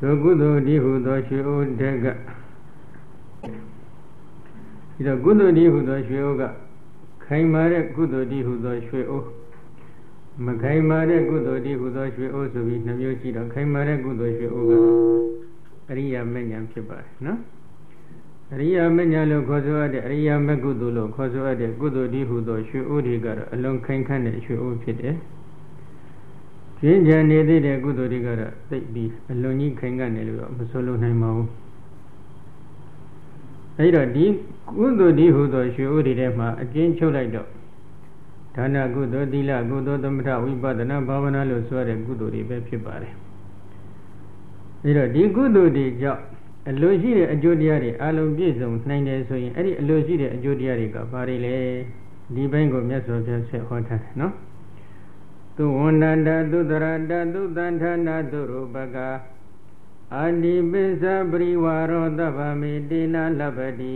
ထိုကုသိုလ်ဒီဟုသောရွှေအိုးတက်ကဒီတော့ကုသိုလ်ဒီဟုသောရွှေအိုးကခိုင်မာတဲ့ကုသိုလ်ဒီဟုသောရွှေအိုးမခိုင်မာတဲ့ကုသိုလ်ဒီဟုသောရွှေအိုးဆိုပြီးနှမျိုးရှိတော့ခိုင်မာတဲ့ကုသိုလ်ရွှေအိုးကအရိယာမဉ္ဇဉ်ဖြစ်ပါတယ်နော်အရိယာမဉ္ဇဉ်လို့ခေါ်ဆိုရတဲ့အရိယာမကုသိုလ်လို့ခေါ်ဆိုရတဲ့ကုသိုလ်ဒီဟုသောရွှေအိုးတွေကတော့အလွန်ခိုင်ခန့်တဲ့ရွှေအိုးဖြစ်တယ်ကျင့်ကြံနေသေးတဲ့ကုသိုလ်တွေကတော့သိပြီးအလွန်ကြီးခိုင်ခန့်တယ်လို့တော့မဆိုလိုနိုင်ပါဘူးအဲဒီတော့ဒီကုသိုလ်ဒီဟုသောရွှေအိုးတွေထဲမှာအကျဉ်းချုပ်လိုက်တော့ဒါနကုသိုလ်သီလကုသိုလ်သမထဝိပဿနာဘာဝနာလို့ဆိုရတဲ့ကုသိုလ်တွေပဲဖြစ်ပါတယ်အဲဒီတော့ဒီကုသိုလ်တွေကြောင့်အလိုရှိတဲ့အကျိုးတရားတွေအလုံးပြည့်စုံနိုင်တယ်ဆိုရင်အဲ့ဒီအလိုရှိတဲ့အကျိုးတရားတွေကဘာတွေလဲဒီဘက်ကိုမြတ်စွာဘုရားဆက်ဟောထားတယ်နော်သူဝန္ဒန္တသူတရတသူတန်ဌာနာသူရူပကအာဒီပိစ္ဆပရိဝါရောသဗ္ဗမေတေနလပတိ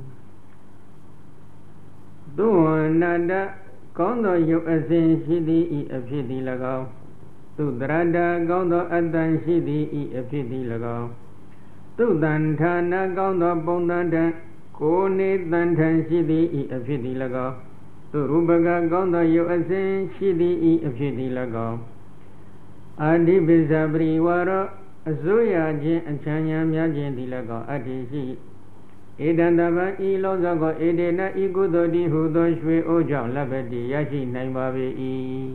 သူဝန္ဒန္တကောင်းသောယုတ်အစဉ်ရှိသည်ဤအဖြစ်သည်၎င်းသူတရတကောင်းသောအတ္တရှိသည်ဤအဖြစ်သည်၎င်းသူတန်ဌာနာကောင်းသောပုံသဏ္ဍာန်ကိုယ်နေတန်ထန်ရှိသည်ဤအဖြစ်သည်၎င်းသူရူပကကောင်းသောယုတ်အစဉ်ရှိသည်ဤအဖြစ်သည်၎င်းအာဒီပိစ္ဆပရိဝါရောအစိုးရခြင်းအချမ်းညာများခြင်းသည်၎င်းအတ္တိရှိဧတံတပံဤလုံးစုံကိုဧတေနဤကုသိုလ်တိဟုသောရွှေအိုးကြောင့်လဘတိရရှိနိုင်ပါပေ၏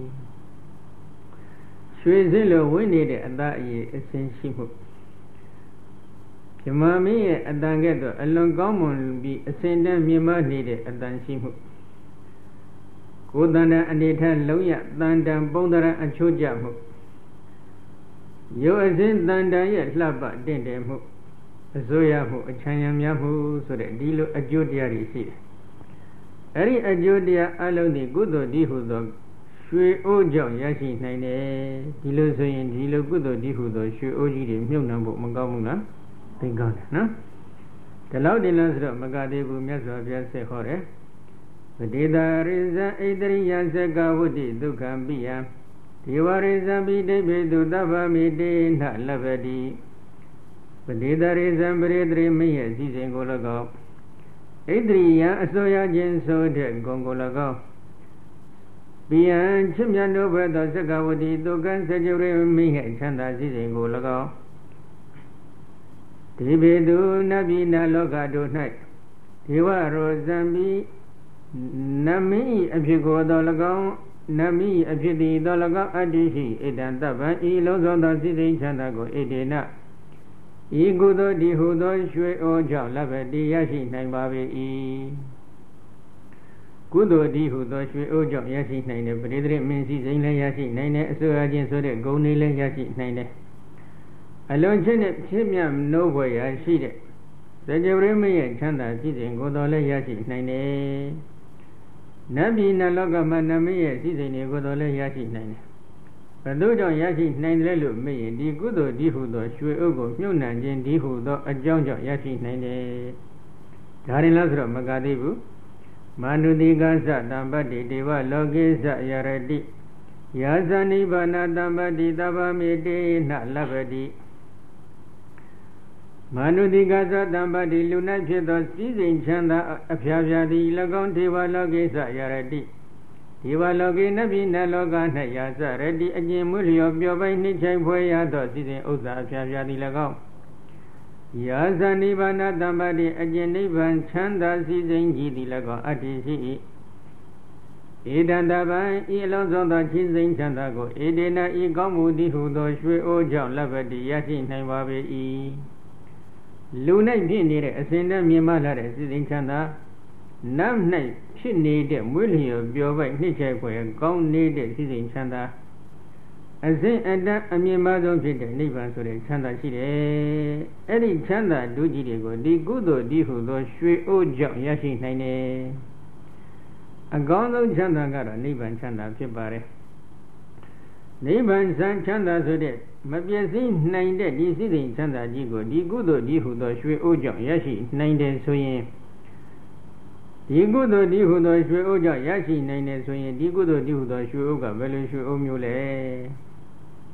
ရွှေစင်းလိုဝိနေတဲ့အတ္တအရေးအစဉ်ရှိမှုမြမမင်းရဲ့အတန်ကဲ့သို့အလွန်ကောင်းမွန်ပြီးအစဉ်တည်းမြင်မနေတဲ့အတန်ရှိမှုကိုယ်တန်တန်အနေထားလုံးရတန်တန်ပုံတရအချိုးကျမှုရုပ်အစဉ်တန်တန်ရဲ့လှပတင့်တယ်မှုအစိုးရမှုအချမ်းရံများမှုဆိုတဲ့ဒီလိုအကျိုးတရားတွေရှိတယ်အဲ့ဒီအကျိုးတရားအလုံးဒီကုသိုလ်ဒီဟုသောရွှေအိုးကြောင့်ရရှိနိုင်တယ်ဒီလိုဆိုရင်ဒီလိုကုသိုလ်ဒီဟုသောရွှေအိုးကြီးတွေမြုပ်နှံဖို့မကောင်းဘူးလားသိကောင်းတယ်နော်ဒီလောက်ဒီလောက်ဆိုတော့မကသေးဘူးမြတ်စွာဘုရားဆက်ဟောတယ်ပတိတာရိဇံဣတရိယသက္ကဝတ္တိဒုက္ခံပိယံဒေဝရိဇံပိဋိပိတုသဗ္ဗမိတေနလဗ္ဗတိပတိတာရိဇံပရိတရိမင်းရဲ့စီစဉ်ကို၎င်းဣတရိယအစိုးရခြင်းဆိုတဲ့ဂုံကို၎င်းပိယံချစ်မြတ်တို့ဘက်သောသက္ကဝတ္တိဒုက္ခံစကြဝဠာမင်းရဲ့ချမ်းသာစီစဉ်ကို၎င်းဒီဘေတုနဗ္ဗိနလောကတို့၌ဒေဝရောဇံပိနမိအဖြစ်ကိုသော၎င်းနမိအဖြစ်သည်သော၎င်းအတ္တိရှိဣတံတပ္ပံဤလုံးစုံသောစိစိချမ်းသာကိုဣတေနဤကုသိုလ်ဒီဟုသောရွှေအိုးကြောင့်လဘတိရရှိနိုင်ပါပေ၏ကုသိုလ်ဒီဟုသောရွှေအိုးကြောင့်ရရှိနိုင်တဲ့ပရိသေမင်းစိစိလည်းရရှိနိုင်တဲ့အစိုးရခြင်းဆိုတဲ့ဂုဏ်တွေလည်းရရှိနိုင်တယ်အလွန်ချင်းနဲ့ဖြစ်မြတ်နိုးဖွယ်ရာရှိတဲ့သကြဝဠာမင်းရဲ့ချမ်းသာစည်းစိမ်ကိုတော်လည်းရရှိနိုင်တယ်နတ်ပြည်နတ်လောကမှာနမင်းရဲ့စည်းစိမ်တွေကိုတော်လည်းရရှိနိုင်တယ်ဘယ်သူကြောင့်ရရှိနိုင်တယ်လို့မေးရင်ဒီကုသိုလ်ဒီဟုသောရွှေအိုးကိုမြုပ်နှံခြင်းဒီဟုသောအကြောင်းကြောင့်ရရှိနိုင်တယ်ဒါရင်လားဆိုတော့မကသေးဘူးမာနုတိကသတံပတ္တိဒေဝလောကေသယရတိယာဇာနိဗ္ဗာနတံပတ္တိသဗ္ဗမေတေနလဗ္ဗတိမာနုတိကသတံပတ္တိလူ၌ဖြစ်သောစည်းစိမ်ချမ်းသာအဖျားဖျားသည်၎င်းဒေဝလောကေသယရတိဒေဝလောကေနဗ္ဗိနလောက၌ယာစရတိအကျဉ်မွလျော်ပျော်ပိုင်နှိမ့်ချိုင်ဖွယ်ရသောစည်းစိမ်ဥစ္စာအဖျားဖျားသည်၎င်းယာဇာနိဗ္ဗာနတံပတ္တိအကျဉ်နိဗ္ဗာန်ချမ်းသာစည်းစိမ်ကြီးသည်၎င်းအတ္တိရှိ၏ဧတံတပံဤအလုံးစုံသောစည်းစိမ်ချမ်းသာကိုဧတေနဤကောင်းမှုသည်ဟုသောရွှေအိုးကြောင့်လဘ္ဗတိရရှိနိုင်ပါပေ၏လူ၌ဖြစ်နေတဲ့အစဉ်တည်းမြင်မှလာတဲ့စည်းစိမ်ချမ်းသာနတ်၌ဖြစ်နေတဲ့မွေးလျော်ပျော်ပိုက်နှိမ့်ချဖွယ်ကောင်းနေတဲ့စည်းစိမ်ချမ်းသာအစဉ်အတန်းအမြင့်မားဆုံးဖြစ်တဲ့နိဗ္ဗာန်ဆိုတဲ့ချမ်းသာရှိတယ်အဲ့ဒီချမ်းသာဒုကြီးတွေကိုဒီကုသိုလ်ဒီဟုသောရွှေအိုးကြောင့်ရရှိနိုင်တယ်အကောင်းဆုံးချမ်းသာကတော့နိဗ္ဗာန်ချမ်းသာဖြစ်ပါတယ်နိဗ္ဗာန်ချမ်းသာဆိုတဲ့မပြည့်စည်နိုင်တဲ့ဒီစည်းစိမ်ချမ်းသာကြီးကိုဒီကုသိုလ်ဒီဟုသောရွှေအိုးကြောင့်ရရှိနိုင်တယ်ဆိုရင်ဒီကုသိုလ်ဒီဟုသောရွှေအိုးကြောင့်ရရှိနိုင်တယ်ဆိုရင်ဒီကုသိုလ်ဒီဟုသောရွှေအိုးကဘယ်လိုရွှေအိုးမျိုးလဲ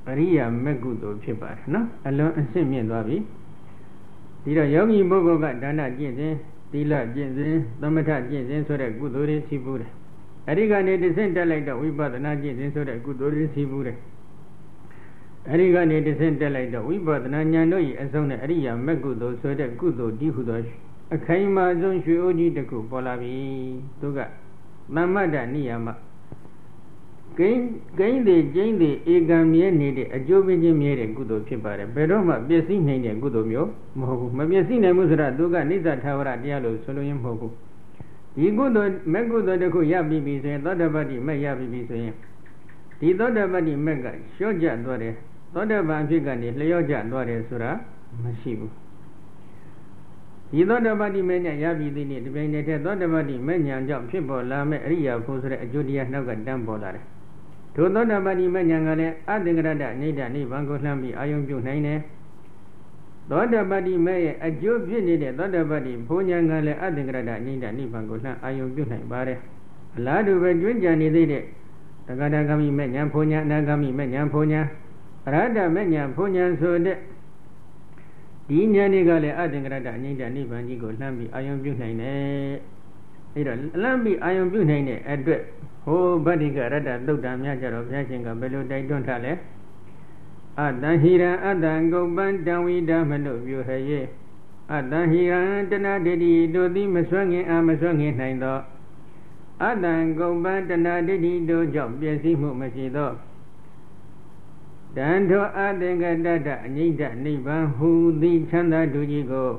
အရိယာမက်ကုသိုလ်ဖြစ်ပါတယ်နော်အလွန်အဆင့်မြင့်သွားပြီဒီတော့ယောဂီပုဂ္ဂိုလ်ကဒါနကျင့်စဉ်သီလကျင့်စဉ်သမထကျင့်စဉ်ဆိုတဲ့ကုသိုလ်တွေရှိဘူးတယ်အဲ့ဒီကနေတစ်ဆင့်တက်လိုက်တော့ဝိပဿနာကျင့်စဉ်ဆိုတဲ့ကုသိုလ်တွေရှိဘူးတယ်အဲ့ဒီကနေတစ်ဆင့်တက်လိုက်တော့ဝိပဿနာဉာဏ်တို့၏အဆုံးနဲ့အရိယာမက်ကုသိုလ်ဆိုတဲ့ကုသိုလ်ဒီဟုသောအခိုင်အမာဆုံးရွှေအိုးကြီးတစ်ခုပေါ်လာပြီသူကသမ္မတ္တနိယာမဂိမ်းတွေကျင်းတွေဧကံမြဲနေတဲ့အကျိုးပေးခြင်းမြဲတဲ့ကုသိုလ်ဖြစ်ပါတယ်ဘယ်တော့မှပျက်စီးနိုင်တဲ့ကုသိုလ်မျိုးမဟုတ်ဘူးမပျက်စီးနိုင်ဘူးဆိုတာသူကနိစ္စထာဝရတရားလို့ဆိုလို့ရင်မဟုတ်ဘူးဒီကုသိုလ်မက်ကုသိုလ်တစ်ခုရပြီးပြီဆိုရင်သောတပတ္တိမက်ရပြီးပြီဆိုရင်ဒီသောတပတ္တိမက်ကလျှော့ကျသွားတယ်သောတပန်အဖြစ်ကနေလျော့ကျသွားတယ်ဆိုတာမရှိဘူးဒီသောတပတ္တိမဉ္ဇဉ်ရပြီးသည်နေ့ဒီပိုင်းနဲ့သောတပတ္တိမဉ္ဇဉ်ကြောင့်ဖြစ်ပေါ်လာမဲ့အရိယာဖို့ဆိုတဲ့အကျိုးတရားနောက်ကတန်းပေါ်လာတယ်ထိုသောတပတ္တိမဉ္ဇဉ်ကလည်းအသင်္ကရတ္တနိဒ္ဓနိဗ္ဗာန်ကိုလှမ်းပြီးအာယုံပြုနိုင်တယ်သောတပတ္တိမရဲ့အကျိုးဖြစ်နေတဲ့သောတပတ္တိဘုံဉာဏ်ကလည်းအသင်္ကရတ္တနိဒ္ဓနိဗ္ဗာန်ကိုလှမ်းအာယုံပြုနိုင်ပါတယ်အလားတူပဲကျွင်းကြံနေသေးတဲ့တက္ကတာဂမိမဉ္ဇဉ်ဘုံဉာဏ်အနာဂမိမဉ္ဇဉ်ဘုံဉာဏ်အရဟတမဉ္ဇဉ်ဘုံဉာဏ်ဆိုတဲ့ဒီဉာဏ်တွေကလည်းအသင်္ကရတ္တနိဒ္ဓနိဗ္ဗာန်ကြီးကိုလှမ်းပြီးအာယုံပြုနိုင်တယ်အဲ့တော့လှမ်းပြီးအာယုံပြုနိုင်တဲ့အတွက်ဟိုဗတ္တိကရတ္တသုတ်တံများကြတော့ဘုရားရှင်ကဘယ်လိုတိုက်တွန်းထားလဲအတ္တဟိရံအတ္တံဂုပ္ပံတံဝိဒမနုပြုဟယေအတ္တဟိရံတဏဒိဋ္ဌိတို့သည်မဆွငင်မဆွငင်နိုင်သောအတ္တံဂုပ္ပံတဏဒိဋ္ဌိတို့ကြောင့်ပျက်စီးမှုမရှိသောတန်ထောအသင်္ကတတ္တအငြိဋ္ဌနိဗ္ဗာန်ဟူသည်ချမ်းသာတူကြီးကို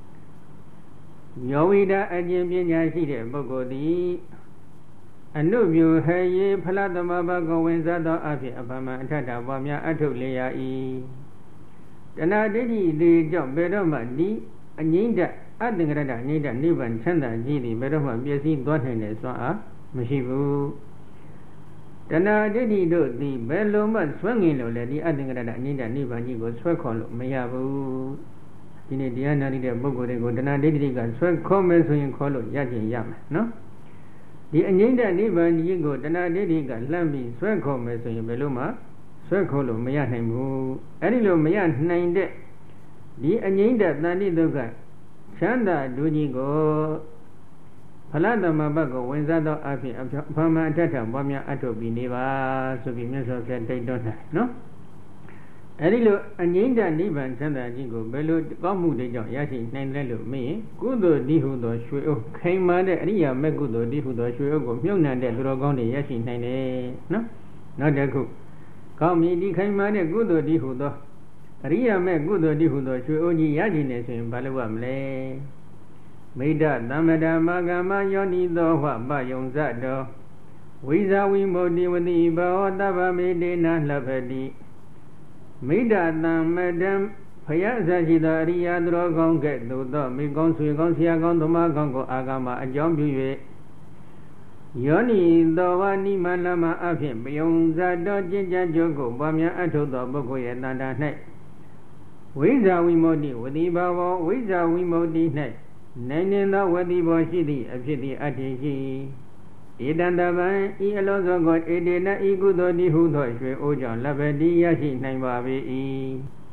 ယောဝိဒအကျင့်ပညာရှိတဲ့ပုဂ္ဂိုလ်သည်အနုပြုဟယေဖလားသမဘကဝင်စားသောအဖြစ်အပမအထထပွားများအထုတ်လျာ၏တဏှာဒိဋ္ဌိသည်ကြောင့်ဘယ်တော့မှဒီအငြိမ့်တဲ့အသင်္ကရတ္တအငြိမ့်တဲ့နိဗ္ဗာန်ချမ်းသာကြီးသည်ဘယ်တော့မှပြည့်စည်သွားနိုင်တဲ့စွမ်းအားမရှိဘူးတဏှာဒိဋ္ဌိတို့သည်ဘယ်လိုမှဆွဲငင်လို့လဲဒီအသင်္ကရတ္တအငြိမ့်တဲ့နိဗ္ဗာန်ကြီးကိုဆွဲခေါ်လို့မရဘူးဒီနေ့တရားနာတဲ့ပုဂ္ဂိုလ်တွေကိုတဏှာဒိဋ္ဌိကဆွဲခေါ်မယ်ဆိုရင်ခေါ်လို့ရခြင်းရမယ်နော်ဒီအငြိမ့်တဲ့နိဗ္ဗာန်ကြီးကိုတဏှာဒိဋ္ဌိကလှမ်းပြီးဆွဲခေါ်မယ်ဆိုရင်ဘယ်လိုမှဆွဲခေါ်လို့မရနိုင်ဘူးအဲ့ဒီလိုမရနိုင်တဲ့ဒီအငြိမ့်တဲ့တဏှိဒုက္ခချမ်းသာဒုကြီးကိုဖလားသမဘတ်ကိုဝင်စားသောအဖြစ်အဖမအထထပွားများအထုတ်ပြီးနေပါဆိုပြီးမြတ်စွာဘုရားတိုက်တွန်းတယ်နော်အဲ့ဒီလိုအငြိမ့်တဲ့နိဗ္ဗာန်ချမ်းသာခြင်းကိုဘယ်လိုကောင်းမှုတွေကြောင့်ရရှိနိုင်တယ်လို့မေးရင်ကုသိုလ်ဒီဟုသောရွှေအိုးခိုင်မာတဲ့အရိယာမေကုသိုလ်ဒီဟုသောရွှေအိုးကိုမြုပ်နှံတဲ့သူတော်ကောင်းတွေရရှိနိုင်တယ်နော်နောက်တစ်ခုကောင်းပြီဒီခိုင်မာတဲ့ကုသိုလ်ဒီဟုသောအရိယာမေကုသိုလ်ဒီဟုသောရွှေအိုးကြီးရရှိနေဆိုရင်ဘာလို့ရမလဲမိဒ္ဒသမ္မဒမာဂမယောနိသောဟပယုံဇတောဝိဇာဝိမု tti ဝတိဘောတဗ္ဗမေတေနလှပတိမိဒ္ဒသမ္မဒံဖယားအစရှိသောအရိယာသူတော်ကောင်းကဲ့သို့သောမိကောင်းဆွေကောင်းဆရာကောင်းသမားကောင်းကိုအာဂမအကြောင်းပြု၍ယောနိသောဝနိမလမအဖြင့်ပယုံဇတောကျင့်ကြံကြိုးကိုပွားများအထုတ်သောပုဂ္ဂိုလ်ရဲ့တန်တာ၌ဝိဇာဝိမု tti ဝတိဘောဝိဇာဝိမု tti ၌နိုင်နေသောဝတိဘောရှိသည့်အဖြစ်သည်အတ္တိရှိဧတံတပံဤအလုံးစုံကိုဧတေနဤကုသိုလ်တိဟုသောရွှေအိုးကြောင့်လဘတိရရှိနိုင်ပါပေ၏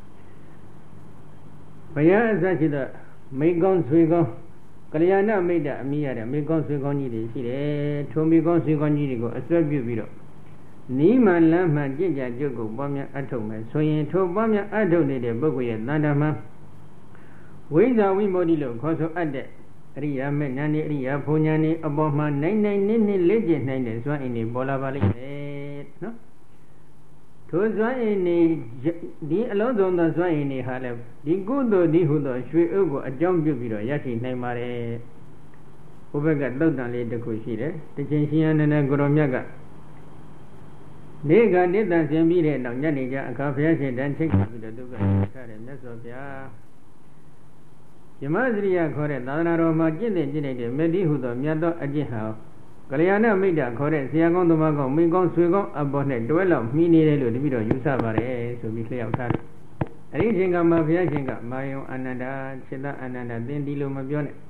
ဘုရားအစရှိသောမိကောင်းဆွေကောင်းကလျာဏမိတ်တအမိရတဲ့မိကောင်းဆွေကောင်းကြီးတွေရှိတယ်ထိုမိကောင်းဆွေကောင်းကြီးတွေကိုအစွဲပြုပြီးတော့နိမလမ်းမှကြင်ကြကြုတ်ကိုပွားများအထုတ်မယ်ဆိုရင်ထိုပွားများအထုတ်နေတဲ့ပုဂ္ဂိုလ်ရဲ့တဏ္ဍာမှာဝိဇာဝိမု tti လို့ခေါ်ဆိုအပ်တဲ့အရိယာမေဉာဏ်ဤအရိယာဘုံဉာဏ်ဤအပေါ်မှာနိုင်နစ်လေ့ကျင့်နိုင်တဲ့ဇွမ်းအင်းတွေပေါ်လာပါလိမ့်မယ်နော်ထိုဇွမ်းအင်းတွေဒီအလုံးစုံသောဇွမ်းအင်းတွေဟာလည်းဒီကုသိုလ်ဒီဟုသောရွှေအိုးကိုအကြောင်းပြုပြီးတော့ရရှိနိုင်ပါတယ်ဘုဘက်ကသုတ်တန်လေးတစ်ခုရှိတယ်တခြင်းရှင်ရနန္ဒကိုရောမြတ်ကနေကနိတ္တဆင်ပြီးတဲ့နောက်ညနေကျအခါဘုရားရှင်တန်ချိတ်ပြီးတော့သူကထားတယ်မြတ်စွာဘုရားယမစရိယခေါ်တဲ့သာသနာတော်မှာကျင့်တဲ့မေတ္တိဟုသောမြတ်သောအကျင့်ဟာကလျာဏမိတ်တာခေါ်တဲ့ဆရာကောင်းသမားကောင်းမိကောင်းဆွေကောင်းအပေါ်နဲ့တွဲလောက်မှီနေတယ်လို့တပည့်တော်ယူဆပါတယ်ဆိုပြီးလျှောက်ထားတယ်။အဲဒီအချိန်ကမှဘုရားရှင်ကမာယုံအာနန္ဒာခြေသားအာနန္ဒာသင်ဒီလိုမပြောနဲ့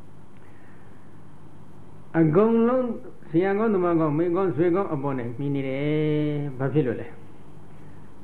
အကုန်လုံးဆရာကောင်းသမားကောင်းမိကောင်းဆွေကောင်းအပေါ်နဲ့မှီနေတယ်။ဘာဖြစ်လို့လဲ။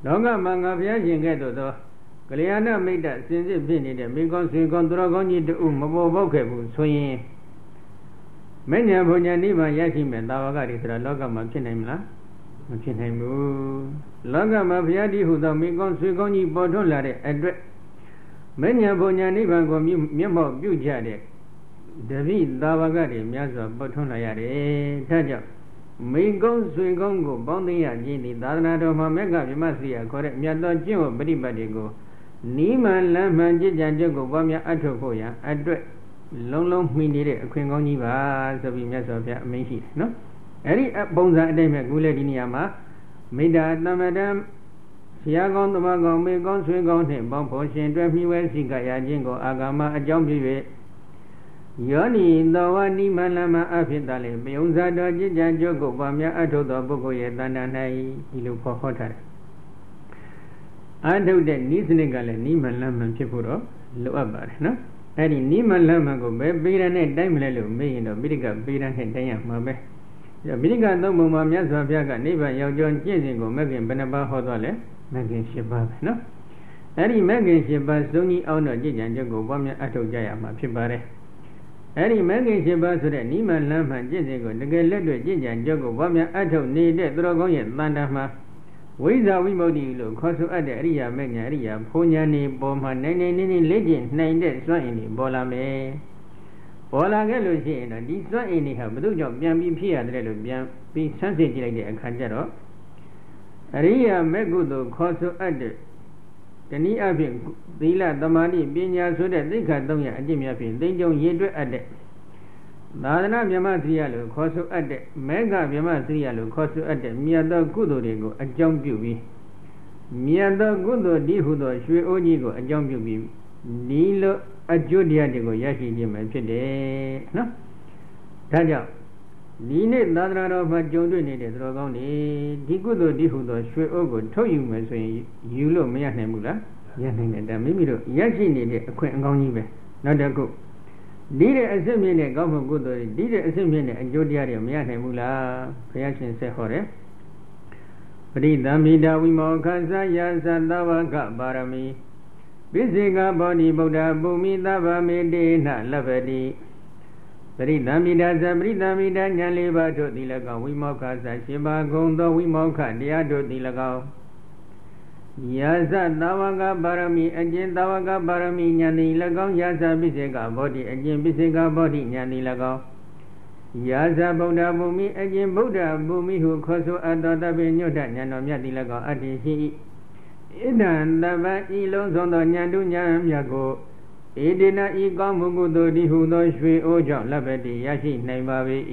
လောကမှာငါဘုရားရှင်ကဲ့သို့သောကလျာဏမိတ်တစင်စစ်ဖြစ်နေတဲ့မိကောင်းဆွေကောင်းသူတော်ကောင်းကြီးတူမပေါ်ပေါက်ခဲ့ဘူးဆိုရင်မဉ္ဇဉ်ဘုံညာနိဗ္ဗာန်ရရှိမယ်တာဝကတွေဆိုတာလောကမှာဖြစ်နိုင်မလားမဖြစ်နိုင်ဘူးလောကမှာဘုရားတည်းဟူသောမိကောင်းဆွေကောင်းကြီးပေါ်ထွန်းလာတဲ့အတွက်မဉ္ဇဉ်ဘုံညာနိဗ္ဗာန်ကိုမျက်မှောက်ပြုကြတဲ့တပိတာဝကတွေများစွာပေါ်ထွန်းလာရတယ်ဒါကြောင့်မိကောင်းဆွေကောင်းကိုပေါင်းသိရခြင်းဒီသာသနာတော်မှာမက္ခဗြဟ္မစီယခေါ်တဲ့မြတ်သောကျင့်ဝတ်ပฏิပတ်တွေကိုနိမန်လမ်းမှန်ကြည်ကြံကြုတ်ကိုပွားများအထုတ်ဖို့ရန်အတွက်လုံးလုံးမှီနေတဲ့အခွင့်ကောင်းကြီးပါဆိုပြီးမြတ်စွာဘုရားအမိန့်ရှိတယ်နော်အဲ့ဒီပုံစံအတိုင်းပဲခုလည်းဒီနေရာမှာမေတ္တာသမ္မတံဆရာကောင်းသမားကောင်းမိကောင်းဆွေကောင်းနှင့်ပေါင်းဖို့ရှင်တွဲမြှဝဲစိကရခြင်းကိုအာဂမအကြောင်းပြု၍ယောနိသောဝနိမလမအဖြစ်တလည်းပြုံးစားတော်ကြည်ကြံကြုတ်ကိုပွားများအထုတ်သောပုဂ္ဂိုလ်ရဲ့တဏ္ဍာ၌ဒီလိုခေါ်ဟောထားတယ်အထုတ်တဲ့နိစနစ်ကလည်းနိမလမဖြစ်ဖို့တော့လိုအပ်ပါတယ်နော်အဲ့ဒီနိမလမကိုပဲပေရနဲ့တိုင်းမလဲလို့မေးရင်တော့မိရိကပေရနဲ့တိုင်းရမှာပဲမိရိကသုံးပုံမှာမြတ်စွာဘုရားကနိဗ္ဗာန်ရောက်ကြောင်းကျင့်စဉ်ကိုမဂ္ဂင်ဘယ်နှပါးဟောသွားလဲမဂ္ဂင်၈ပါးပဲနော်အဲ့ဒီမဂ္ဂင်၈ပါးစုံကြီးအောင်တော့ကြည်ကြံကြုတ်ကိုပွားများအထုတ်ကြရမှာဖြစ်ပါတယ်အဲ့ဒီမဂ္ဂင်၈ပါးဆိုတဲ့နိမလမ်းမှကျင့်စဉ်ကိုတကယ်လက်တွေ့ကြည်ကြံကြုတ်ကိုပွားများအထုတ်နေတဲ့သူတော်ကောင်းရဲ့တန်တာမှာဝိဇ္ဇာဝိမု ക്തി လို့ခေါ်ဆိုအပ်တဲ့အရိယာမဂ္ဂင်အရိယာဘုံညာနေပေါ်မှာနိုင်နေလေ့ကျင့်နိုင်တဲ့စွမ်းအင်တွေပေါ်လာမယ်ပေါ်လာခဲ့လို့ရှိရင်တော့ဒီစွမ်းအင်တွေဟာဘု து ကြောင့်ပြန်ပြီးဖြစ်ရတယ်လို့ပြန်ပြီးဆန်းစစ်ကြည့်လိုက်တဲ့အခါကျတော့အရိယာမဂ္ဂုသို့ခေါ်ဆိုအပ်တဲ့တနည်းအားဖြင့်သီလသမာဓိပညာဆိုတဲ့သိက္ခာ၃ရပ်အကျင့်များဖြင့်သိကြုံရည်တွက်အပ်တဲ့သာသနာဗြဟ္မစရိယလို့ခေါ်ဆိုအပ်တဲ့မေဃဗြဟ္မစရိယလို့ခေါ်ဆိုအပ်တဲ့မြတ်သောကုသိုလ်တွေကိုအကြောင်းပြုပြီးမြတ်သောကုသိုလ်ဒီဟုသောရွှေအိုးကြီးကိုအကြောင်းပြုပြီးဒီလိုအကျိုးတရားတွေကိုရရှိခြင်းပဲဖြစ်တယ်နော်ဒါကြောင့်ဒီနေ့သာသနာတော်မှာကြုံတွေ့နေတဲ့သူတော်ကောင်းတွေဒီကုသိုလ်ဒီဟုသောရွှေအိုးကိုထုတ်ယူမယ်ဆိုရင်ယူလို့မရနိုင်ဘူးလားရနိုင်တယ်ဒါမိမိတို့ရရှိနေတဲ့အခွင့်အကောင်းကြီးပဲနောက်တစ်ခုဒီတဲ့အစစ်မြင့်တဲ့ကောင်းမှုကုသိုလ်တွေဒီတဲ့အစစ်မြင့်တဲ့အကျိုးတရားတွေမရနိုင်ဘူးလားဘုရားရှင်ဆက်ဟောတယ်ပရိသမိတာဝိမောခသယာသသဝကပါရမီပိစိကဘောဓိဗုဒ္ဓဘူမိသဗ္ဗမေတေနလဗ္ဗတိပရိသမိတာသပရိသမိတာဉာဏ်၄ပါးတို့သည်၎င်းဝိမောခသရှင်ပါဂုံသောဝိမောခတရားတို့သည်၎င်းယာဇသဝကပါရမီအကျင့်သဝကပါရမီဉာဏ်သည်၎င်းယာဇပိစိကဘောဓိအကျင့်ပိစိကဘောဓိဉာဏ်သည်၎င်းယာဇဗုဒ္ဓဘူမိအကျင့်ဗုဒ္ဓဘူမိဟုခေါ်ဆိုအပ်သောတပိညွတ်တဉာဏ်တော်မြတ်သည်၎င်းအတ္တိရှိ၏ဣဒံတပံဤလုံးစုံသောဉာဏ်တုဉာဏ်မြတ်ကိုဧတေနဤကောင်းမှုကုသိုလ်ဒီဟုသောရွှေအိုးကြောင့်လဘ္ဗတိရရှိနိုင်ပါ၏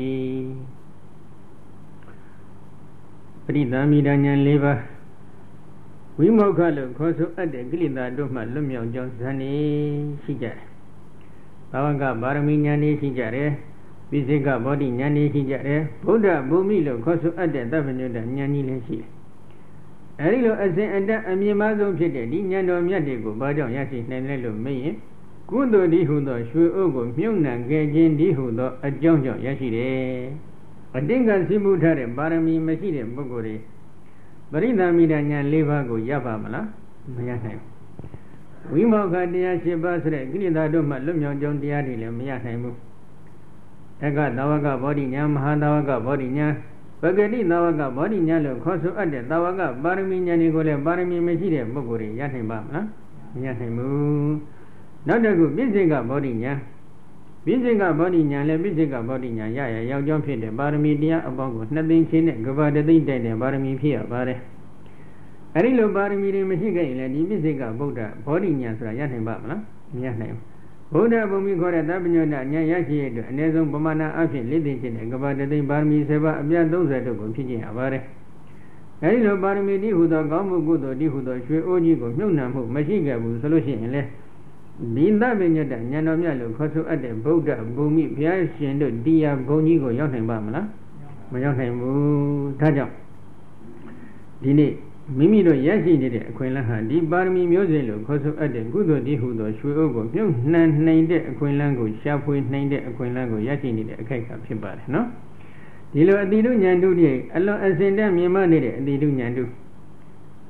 ပရိသမိတဉာဏ်၄ပါးဝိမောခလို့ခေါ်ဆိုအပ်တဲ့ကိလေသာတို့မှလွတ်မြောက်ကြောင်းဇန်နေရှိကြတယ်။ဘာဝကပါရမီဉာဏ်နေရှိကြတယ်။ပိစိကဘောဓိဉာဏ်နေရှိကြတယ်။ဗုဒ္ဓဘူမိလို့ခေါ်ဆိုအပ်တဲ့သဗ္ဗညုတဉာဏ်ကြီးလည်းရှိတယ်။အဲဒီလိုအစဉ်အတက်အမြင့်မားဆုံးဖြစ်တဲ့ဒီဉာဏ်တော်မြတ်တွေကိုဘာကြောင့်ရရှိနိုင်လဲလို့မေးရင်ကုသိုလ်ဒီဟုသောရွှေအိုးကိုမြုပ်နှံခဲ့ခြင်းဒီဟုသောအကြောင်းကြောင့်ရရှိတယ်။အတိတ်ကသိမှုထားတဲ့ပါရမီမရှိတဲ့ပုဂ္ဂိုလ်တွေပရိသမိတဉာဏ်၄ပါးကိုရပါမလားမရနိုင်ဘူးဝိမောခတရား၈ပါးဆိုတဲ့ကိလေသာတို့မှလွတ်မြောက်ကြောင်းတရားတွေလည်းမရနိုင်ဘူးတက္ကသဝကဘောဓိဉာဏ်မဟာသဝကဘောဓိဉာဏ်ပဂတိသဝကဘောဓိဉာဏ်လို့ခေါ်ဆိုအပ်တဲ့သဝကပါရမီဉာဏ်တွေကိုလည်းပါရမီမရှိတဲ့ပုဂ္ဂိုလ်တွေရနိုင်ပါမလားမရနိုင်ဘူးနောက်တစ်ခုပြစ္ဆေကဘောဓိဉာဏ်ပြစ္ဆေကဘောဓိဉာဏ်လည်းပြစ္ဆေကဘောဓိဉာဏ်ရရောက်ကြောင်းဖြစ်တဲ့ပါရမီတရားအပေါင်းကို2သိန်းချင်းနဲ့ကဘာတသိန်းတိုက်တဲ့ပါရမီဖြစ်ရပါတယ်အဲဒီလိုပါရမီတွေမရှိခဲ့ရင်လည်းဒီပြစ္ဆေကဗုဒ္ဓဘောဓိဉာဏ်ဆိုတာရနိုင်ပါမလားမရနိုင်ဘူးဗုဒ္ဓဘုံမီခေါ်တဲ့သဗ္ဗညုတဉာဏ်ရရှိရတဲ့အနည်းဆုံးပမာဏအဖြစ်4သိန်းချင်းနဲ့ကဘာတသိန်းပါရမီ7ပါးအပြည့်30တို့ကိုဖြစ်ကျင်ရပါတယ်အဲဒီလိုပါရမီဒီဟုသောကောင်းမှုကုသိုလ်ဒီဟုသောရွှေအိုးကြီးကိုမြုပ်နှံမှုမရှိခဲ့ဘူးဆိုလို့ရှိရင်လေဒီသဗ္ဗညုတဉာဏ်တော်မြတ်လို့ခေါ်ဆိုအပ်တဲ့ဗုဒ္ဓဘူမိဘုရားရှင်တို့တရားဘုံကြီးကိုရောက်နိုင်ပါမလားမရောက်နိုင်ဘူးဒါကြောင့်ဒီနေ့မိမိတို့ရရှိနေတဲ့အခွင့်အလမ်းဟာဒီပါရမီမျိုးစိလို့ခေါ်ဆိုအပ်တဲ့ကုသိုလ်ဒီဟုသောရွှေအိုးကိုမြုပ်နှံနိုင်တဲ့အခွင့်အလမ်းကိုရှာဖွေနိုင်တဲ့အခွင့်အလမ်းကိုရရှိနေတဲ့အခိုက်ကဖြစ်ပါတယ်နော်ဒီလိုအတိတုဉာဏ်တုတွေအလွန်အစင်တတ်မြင်မနေတဲ့အတိတုဉာဏ်တုဘ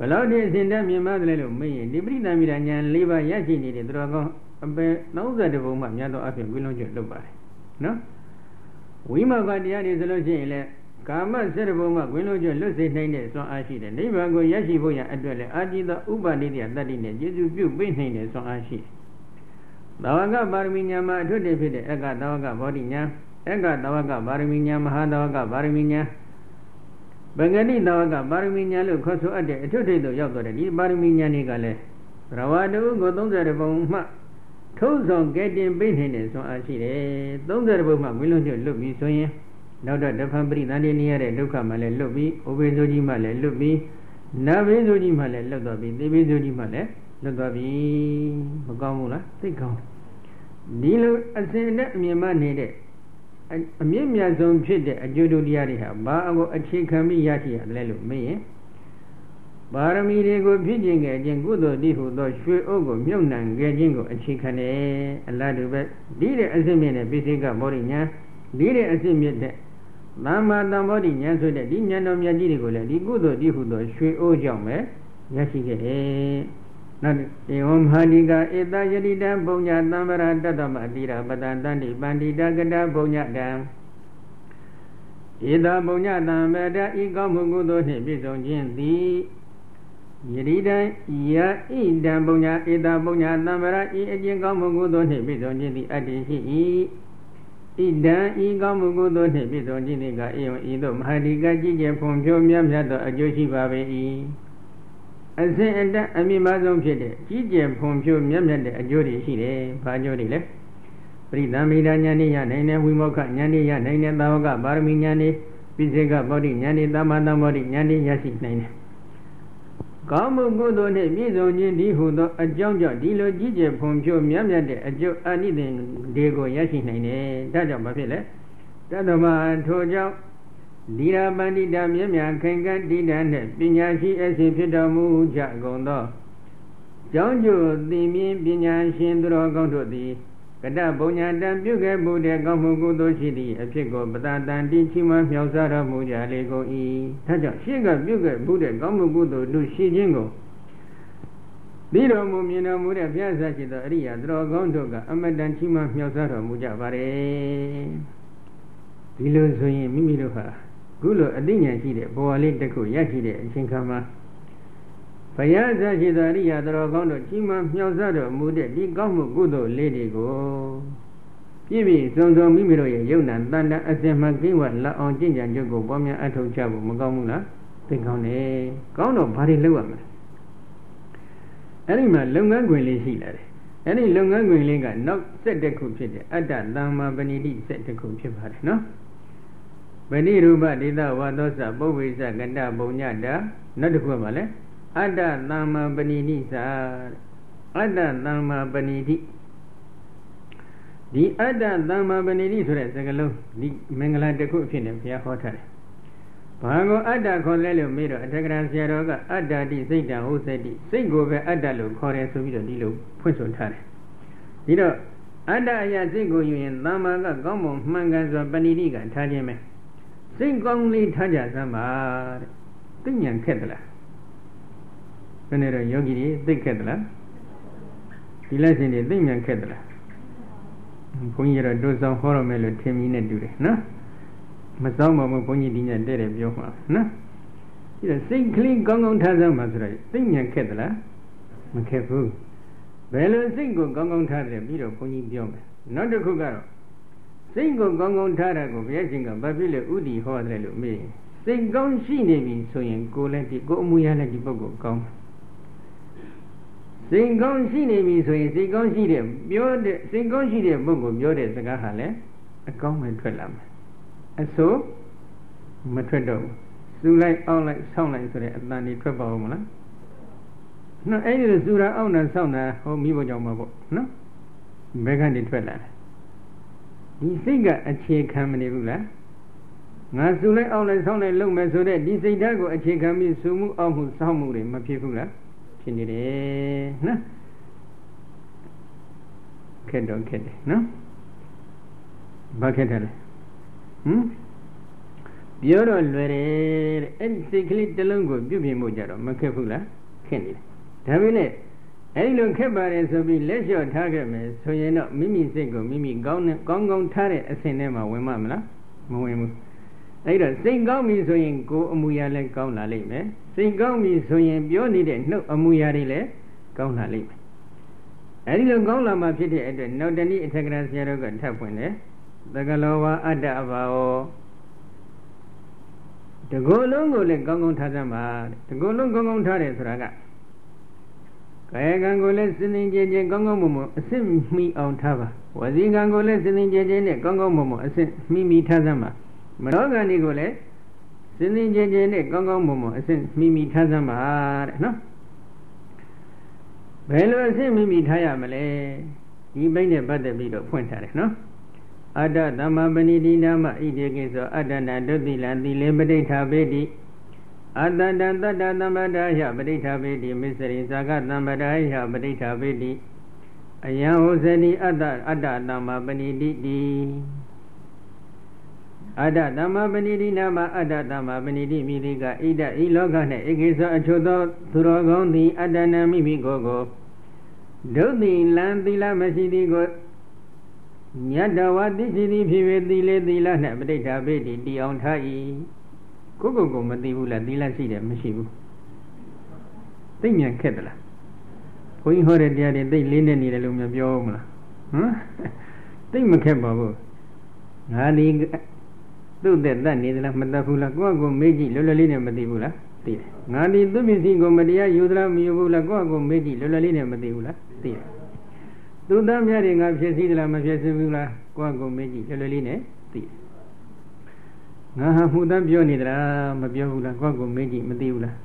လောက်ဒီအစဉ်တည်းမြင်ပါတယ်လို့မေးရင်ဒီပရိသမိတာဉာဏ်၄ပါးရရှိနေတဲ့သူတော်ကောင်းအပေ30ဘုံမှများသောအဖြစ်ဝိလုံးကျွတ်လုပ်ပါတယ်နော်ဝိမောကတရားတွေဆိုလို့ရှိရင်လည်းကာမ7ဘုံမှဝိလုံးကျွတ်လွတ်စေနိုင်တဲ့စွမ်းအားရှိတယ်နိဗ္ဗာန်ကိုရရှိဖို့ရန်အတွက်လည်းအာจิตဥပနိတ္တယတတ္တိနဲ့ကျေစုပြုပေးနိုင်တဲ့စွမ်းအားရှိတယ်သာဝကပါရမီဉာဏ်မှာအထွတ်တည်းဖြစ်တဲ့အက္ခသာဝကဘောဓိဉာဏ်အက္ခသာဝကပါရမီဉာဏ်မဟာသာဝကပါရမီဉာဏ်ဗဂတိသာဝကပါရမီဉာဏ်လို့ခေါ်ဆိုအပ်တဲ့အထွတ်ထိပ်သို့ရောက်သွားတဲ့ဒီပါရမီဉာဏ်တွေကလည်းရဝတ္တုကို30ဘုံမှထုံးဆောင်ကဲတင်ပေးနေတဲ့စွမ်းအားရှိတယ်30ဘုံမှဝိလုံးကျွတ်လွတ်ပြီးဆိုရင်နောက်တော့တဖန်ပရိသန္တိနေရတဲ့ဒုက္ခမှလည်းလွတ်ပြီးဥပေဆိုကြီးမှလည်းလွတ်ပြီးနာဘေဆိုကြီးမှလည်းလွတ်သွားပြီးသေဘေဆိုကြီးမှလည်းလွတ်သွားပြီမကောင်းဘူးလားသိကောင်းဒီလိုအစဉ်နဲ့အမြင်မှနေတဲ့အမြင့်မြတ်ဆုံးဖြစ်တဲ့အကျိုးတရားတွေဟာဘာအကိုအခြေခံပြီးရရှိရတယ်လို့မေးရင်ပါရမီတွေကိုဖြည့်ကျင့်ခဲ့ခြင်းကုသိုလ်တည်းဟုသောရွှေအုပ်ကိုမြုပ်နှံခဲ့ခြင်းကိုအခြေခံတယ်အလားတူပဲဒီတဲ့အစစ်မြင့်တဲ့ပိစိကမောရိညာဒီတဲ့အစစ်မြင့်တဲ့သမ္မာသမ္ဗောဓိဉာဏ်ဆိုတဲ့ဒီဉာဏ်တော်မြတ်ကြီးတွေကိုလည်းဒီကုသိုလ်တည်းဟုသောရွှေအိုးကြောင့်ပဲရရှိခဲ့တယ်။နောက်ဧဝံမဟာဒီကဧတယတိတံဘုံညာသံဗရာတတ္တမအတိရာပတံတန္တိပန္တိတကတဘုံညာတံဧတဘုံညာသံဗရာဤကောင်းမှုကုသိုလ်နှင့်ပြည့်စုံခြင်းသည်ယတိတံယဣတံဘုံညာဧတဘုံညာသံဗရာဤအကျင့်ကောင်းမှုကုသိုလ်နှင့်ပြည့်စုံခြင်းသည်အတ္တိရှိ၏ဣဒံဤကောင်းမှုကုသိုလ်နှင့်ပြည့်စုံခြင်းသည်ကဧဝံဤသို့မဟာဒီကကြည်ကျယ်ဖွံ့ဖြိုးမြတ်မြတ်သောအကျိုးရှိပါပေ၏အစဉ်အတက်အမြင့်မားဆုံးဖြစ်တဲ့ကြီးကျယ်ဖွံ့ဖြိုးမြတ်မြတ်တဲ့အကျိုးတွေရှိတယ်။ဘာအကျိုးတွေလဲ။ပရိသမိတာဉာဏ်ရနိုင်တဲ့ဝိမောက္ခဉာဏ်ရနိုင်တဲ့သာဝကပါရမီဉာဏ်တွေပိစိကဗောဓိဉာဏ်တွေသမ္မာသမ္ဗောဓိဉာဏ်တွေရရှိနိုင်တယ်။ကောင်းမှုကုသိုလ်နှင့်ပြည့်စုံခြင်းဒီဟုသောအကြောင်းကြောင့်ဒီလိုကြီးကျယ်ဖွံ့ဖြိုးမြတ်မြတ်တဲ့အကျိုးအနိသင်တွေကိုရရှိနိုင်တယ်။ဒါကြောင့်ဘာဖြစ်လဲ။တတ္တမထိုကြောင့်ဒီရာပန္တိတာမြတ်မြတ်ခိုင်ကတိတန်နဲ့ပညာရှိအစီဖြစ်တော်မူကြကုန်သောကြောင့်ကျို့သိမြင်ပညာရှင်သူတော်ကောင်းတို့သည်ကတဘုံညာတံပြုခဲ့မှုတဲ့ကောင်းမှုကုသိုလ်ရှိသည့်အဖြစ်ကိုပတတန်တိချီးမွမ်းမြောက်စားတော်မူကြလေကုန်၏ဒါကြောင့်ရှေ့ကပြုခဲ့မှုတဲ့ကောင်းမှုကုသိုလ်တို့ရှိခြင်းကိုပြီးတော်မူမြင်တော်မူတဲ့ဘုရားဆရာရှိသောအရိယာသူတော်ကောင်းတို့ကအမတန်ချီးမွမ်းမြောက်စားတော်မူကြပါれဒီလိုဆိုရင်မိမိတို့ဟာခုလိုအသိဉာဏ်ရှိတဲ့ဘဝလေးတစ်ခုရရှိတဲ့အချိန်ခါမှာဘုရားဆရာရှိသောအရိယာသူတော်ကောင်းတို့ကြီးမားမြောက်စားတော်မူတဲ့ဒီကောင်းမှုကုသိုလ်လေးတွေကိုပြည့်ပြည့်စုံစုံမိမိတို့ရဲ့ယုံနာတန်တအစင်မှကိဝတ်လက်အောင်ကျင့်ကြံကြုတ်ကိုပွားများအထောက်ချဖို့မကောင်းဘူးလားသိကောင်းတယ်ကောင်းတော့ဘာတွေလုပ်ရမလဲအဲ့ဒီမှာလုပ်ငန်းခွင်လေးရှိလာတယ်အဲ့ဒီလုပ်ငန်းခွင်လေးကနောက်ဆက်တစ်ခုဖြစ်တဲ့အတ္တသမ္မာပဏိတိဆက်တစ်ခုဖြစ်ပါတယ်နော်ပဏိရူပဒေသဝါသောစပုဗ္ဗေစကတဘုံညတာနောက်တစ်ခုပါလဲအတ္တသမ္မာပဏိတိစာအတ္တသမ္မာပဏိတိဒီအတ္တသမ္မာပဏိတိဆိုတဲ့စကားလုံးဒီမင်္ဂလာတစ်ခုအဖြစ်နဲ့ဘုရားဟောထားတယ်ဘာကိုအတ္တခေါ်လဲလို့မေးတော့အထက်ကရာဆရာတော်ကအတ္တတိစိတ်တံဟုတ်စိတ်တိစိတ်ကိုပဲအတ္တလို့ခေါ်တယ်ဆိုပြီးတော့ဒီလိုဖွင့်ဆိုထားတယ်ဒီတော့အတ္တအရာစိတ်ကိုယူရင်သမ္မာကကောင်းမွန်မှန်ကန်စွာပဏိတိကထားခြင်းပဲစိတ်ကောင်းလေးထားကြစမ်းပါတဲ့သိဉာဏ်ခက်သလားဘယ်နဲ့တော့ယောဂီတွေသိခက်သလားဒီလက်ရှင်တွေသိဉာဏ်ခက်သလားဘုန်းကြီးကတော့တို့ဆောင်ဟောရမယ်လို့ထင်ပြီးနဲ့တူတယ်နော်မဆောင်ပါဘူးဘုန်းကြီးဒီညတဲ့တယ်ပြောမှာနော်ဒီတော့စိတ်ကလေးကောင်းကောင်းထားစမ်းပါဆိုတော့သိဉာဏ်ခက်သလားမခက်ဘူးဘယ်လိုစိတ်ကိုကောင်းကောင်းထားတယ်ပြီးတော့ဘုန်းကြီးပြောမယ်နောက်တစ်ခုကတော့စိတ်ကိုကောင်းကောင်းထားတာကိုဘုရားရှင်ကဘာဖြစ်လို့ဥတီဟောတယ်လို့မေးစိတ်ကောင်းရှိနေပြီဆိုရင်ကိုယ်လည်းဒီကိုယ်အမူအရာလည်းဒီပုဂ္ဂိုလ်ကောင်းစိတ်ကောင်းရှိနေပြီဆိုရင်စိတ်ကောင်းရှိတဲ့ပြောတဲ့စိတ်ကောင်းရှိတဲ့ပုဂ္ဂိုလ်ပြောတဲ့စကားဟာလည်းအကောင်းပဲထွက်လာမယ်အဆိုးမထွက်တော့ဘူးစူလိုက်အောက်လိုက်ဆောင်းလိုက်ဆိုတဲ့အတန်တွေထွက်ပါဦးမလားနော်အဲ့ဒီလိုစူတာအောက်တာဆောင်းတာဟောမိဖို့ကြောင့်မှာပေါ့နော်ဘယ်ကနေထွက်လာလဲဒီစိတ်ကအခြေခံမနေဘူးလားငါစူလိုက်အောက်လိုက်ဆောင်းလိုက်လုပ်မယ်ဆိုတဲ့ဒီစိတ်ဓာတ်ကိုအခြေခံပြီးစူမှုအောက်မှုဆောင်းမှုတွေမဖြစ်ဘူးလားဖြစ်နေတယ်နော်ခက်တော့ခက်တယ်နော်ဘာခက်တယ်လဲပြောတော့လွယ်တယ်တဲ့အဲ့ဒီစိတ်ကလေးတစ်လုံးကိုပြုပြင်ဖို့ကြတော့မခက်ဘူးလားက်နေတယ်ဒါပေမဲ့အဲ့ဒီလိုခက်ပါတယ်ဆိုပြီးလက်လျှော့ထားခဲ့မယ်ဆိုရင်တော့မိမိစိတ်ကိုမိမိကောင်းထားတဲ့အဆင့်ထဲမှာဝင်မှာမလားမဝင်ဘူးအဲ့တော့စိတ်ကောင်းပြီဆိုရင်ကိုယ်အမူအရာလည်းကောင်းလာလိမ့်မယ်စိတ်ကောင်းပြီဆိုရင်ပြောနေတဲ့နှုတ်အမူအရာတွေလည်းကောင်းလာလိမ့်မယ်အဲ့ဒီလိုကောင်းလာမှဖြစ်တဲ့အတွက်နောက်တနည်းအထက်ကရာဆရာတော်ကထပ်ဖွင့်တယ်သကလောဝအတ္တအဘာဝတကောလုံးကိုလည်းကောင်းကောင်းထားသမှာတကောလုံးကောင်းကောင်းထားတယ်ဆိုတာကကာယကံကိုလည်းစင်စင်ကြယ်ကြယ်ကောင်းကောင်းမွန်မွန်အစစ်မိအောင်ထားပါဝစီကံကိုလည်းစင်စင်ကြယ်ကြယ်နဲ့ကောင်းကောင်းမွန်မွန်အစစ်မိထားသမှာမနောကံဒီကိုလည်းစင်စင်ကြယ်ကြယ်နဲ့ကောင်းကောင်းမွန်မွန်အစစ်မိထားသမှာတဲ့နော်ဘယ်လိုအစစ်မိထားရမလဲဒီဘိုင်းနဲ့ပတ်သက်ပြီးတော့ဖွင့်ထားတယ်နော်အတ္တသမ္မာပဏိတိနာမဣတိကိသောအတ္တနာဒုတိလံသီလေပဋိဋ္ဌာပေတိအတ္တတံတတ္တသမ္ပဒါယပဋိဋ္ဌာပေတိမစ္စရိဇာကသမ္ပဒါယပဋိဋ္ဌာပေတိအယံဟောဇတိအတ္တသမ္မာပဏိတိတိအတ္တသမ္မာပဏိတိနာမအတ္တသမ္မာပဏိတိမိတိကဣဒဤလောက၌ဧကိသောအချို့သောသူတော်ကောင်းသည်အတ္တနာမိမိကိုယ်ကိုဒုတိလံသီလမရှိသည်ကိုညတဝတိရှိသည်ဖြစ်၍သီလေသီလ၌ပဋိဋ္ဌာပေတိတည်အောင်ထား၏ကိုမသိဘူးလားသီလရှိတယ်မရှိဘူးသိမြန်ခက်သလားဘုန်းကြီးဟောတဲ့တရားတွေသိလေးနဲ့နေတယ်လို့မပြောဘူးမလားသိမခက်ပါဘူးငါဒီသူ့သက်တတ်နေသလားမတတ်ဘူးလားကိုမေးကြည့်လွယ်လွယ်လေးနဲ့မသိဘူးလားသိတယ်ငါဒီသူ့ပစ္စည်းကိုမတရားယူသလားမယူဘူးလားကိုမေးကြည့်လွယ်လွယ်လေးနဲ့မသိဘူးလားသိတယ်သူသားများတွေငါဖြစ်စည်းသလားမဖြစ်စည်းဘူးလားကိုမေးကြည့်လွယ်လွယ်လေးနဲ့သိတယ်ငါဟာမှုသားပြောနေသလားမပြောဘူးလားကိုမေးကြည့်မသိဘူးလား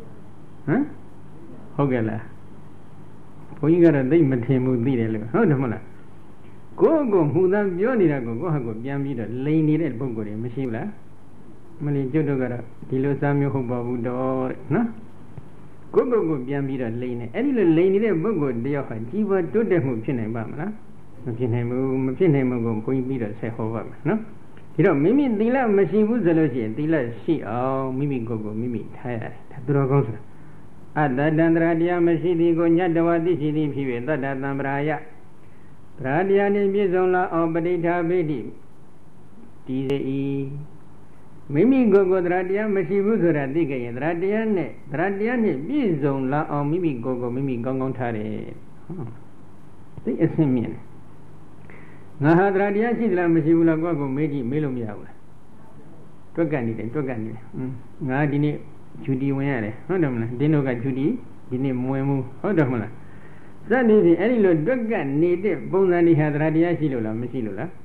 ဟုတ်ကဲ့လားဘုန်းကြီးကတော့သိမထင်ဘူးသိတယ်လို့ဟုတ်တယ်မလားကိုမှုသားပြောနေတာကိုဟာကိုပြန်ပြီးတော့လိန်နေတဲ့ပုံကိုယ်တွေမရှိဘူးလားမလီကျွတ်တို့ကတော့ဒီလိုစားမျိုးဟုတ်ပါဘူးတော့တဲ့နော်ကိုပြန်ပြီးတော့လိန်နေအဲ့ဒီလိုလိန်နေတဲ့ပုံကိုယ်တယောက်ဟာကြီးပွားတိုးတက်မှုဖြစ်နိုင်ပါမလားမဖြစ်နိုင်ဘူးမဖြစ်နိုင်မှုကိုဘုန်းကြီးပြီးတော့ဆက်ဟောပါမယ်နော်ဒီတော့မိမိသီလမရှိဘူးဆိုလို့ရှိရင်သီလရှိအောင်မိမိကိုယ်ကိုမိမိထားရတယ်ဒါသူတော်ကောင်းဆိုတာအတ္တတန္တရာတရားမရှိသည်ကိုညတဝတိရှိသည်ဖြစ်၍တတ္တတံပရာယတရားတရားနှင့်ပြည့်စုံလာအောင်ပဋိဋ္ဌာပေတိတည်စေ၏မိမိကိုယ်ကိုတရားတရားမရှိဘူးဆိုတာသိကြရင်တရားတရားနဲ့ပြည့်စုံလာအောင်မိမိကိုယ်ကိုမိမိကောင်းကောင်းထားတယ်သိအဆင့်မြင့်တယ်ငါဟာတရားရှိသလားမရှိဘူးလားကိုမေးကြည့်မေးလို့မရဘူးလားတွက်ကပ်နေတယ်ငါဒီနေ့ဂျူတီဝင်ရတယ်ဟုတ်တယ်မလားတင်းတို့ကဂျူတီဒီနေ့မဝင်ဘူးဟုတ်တယ်မလားစသည်ဖြင့်အဲ့ဒီလိုတွက်ကပ်နေတဲ့ပုံစံတွေဟာတရားရှိလို့လားမရှိလို့လား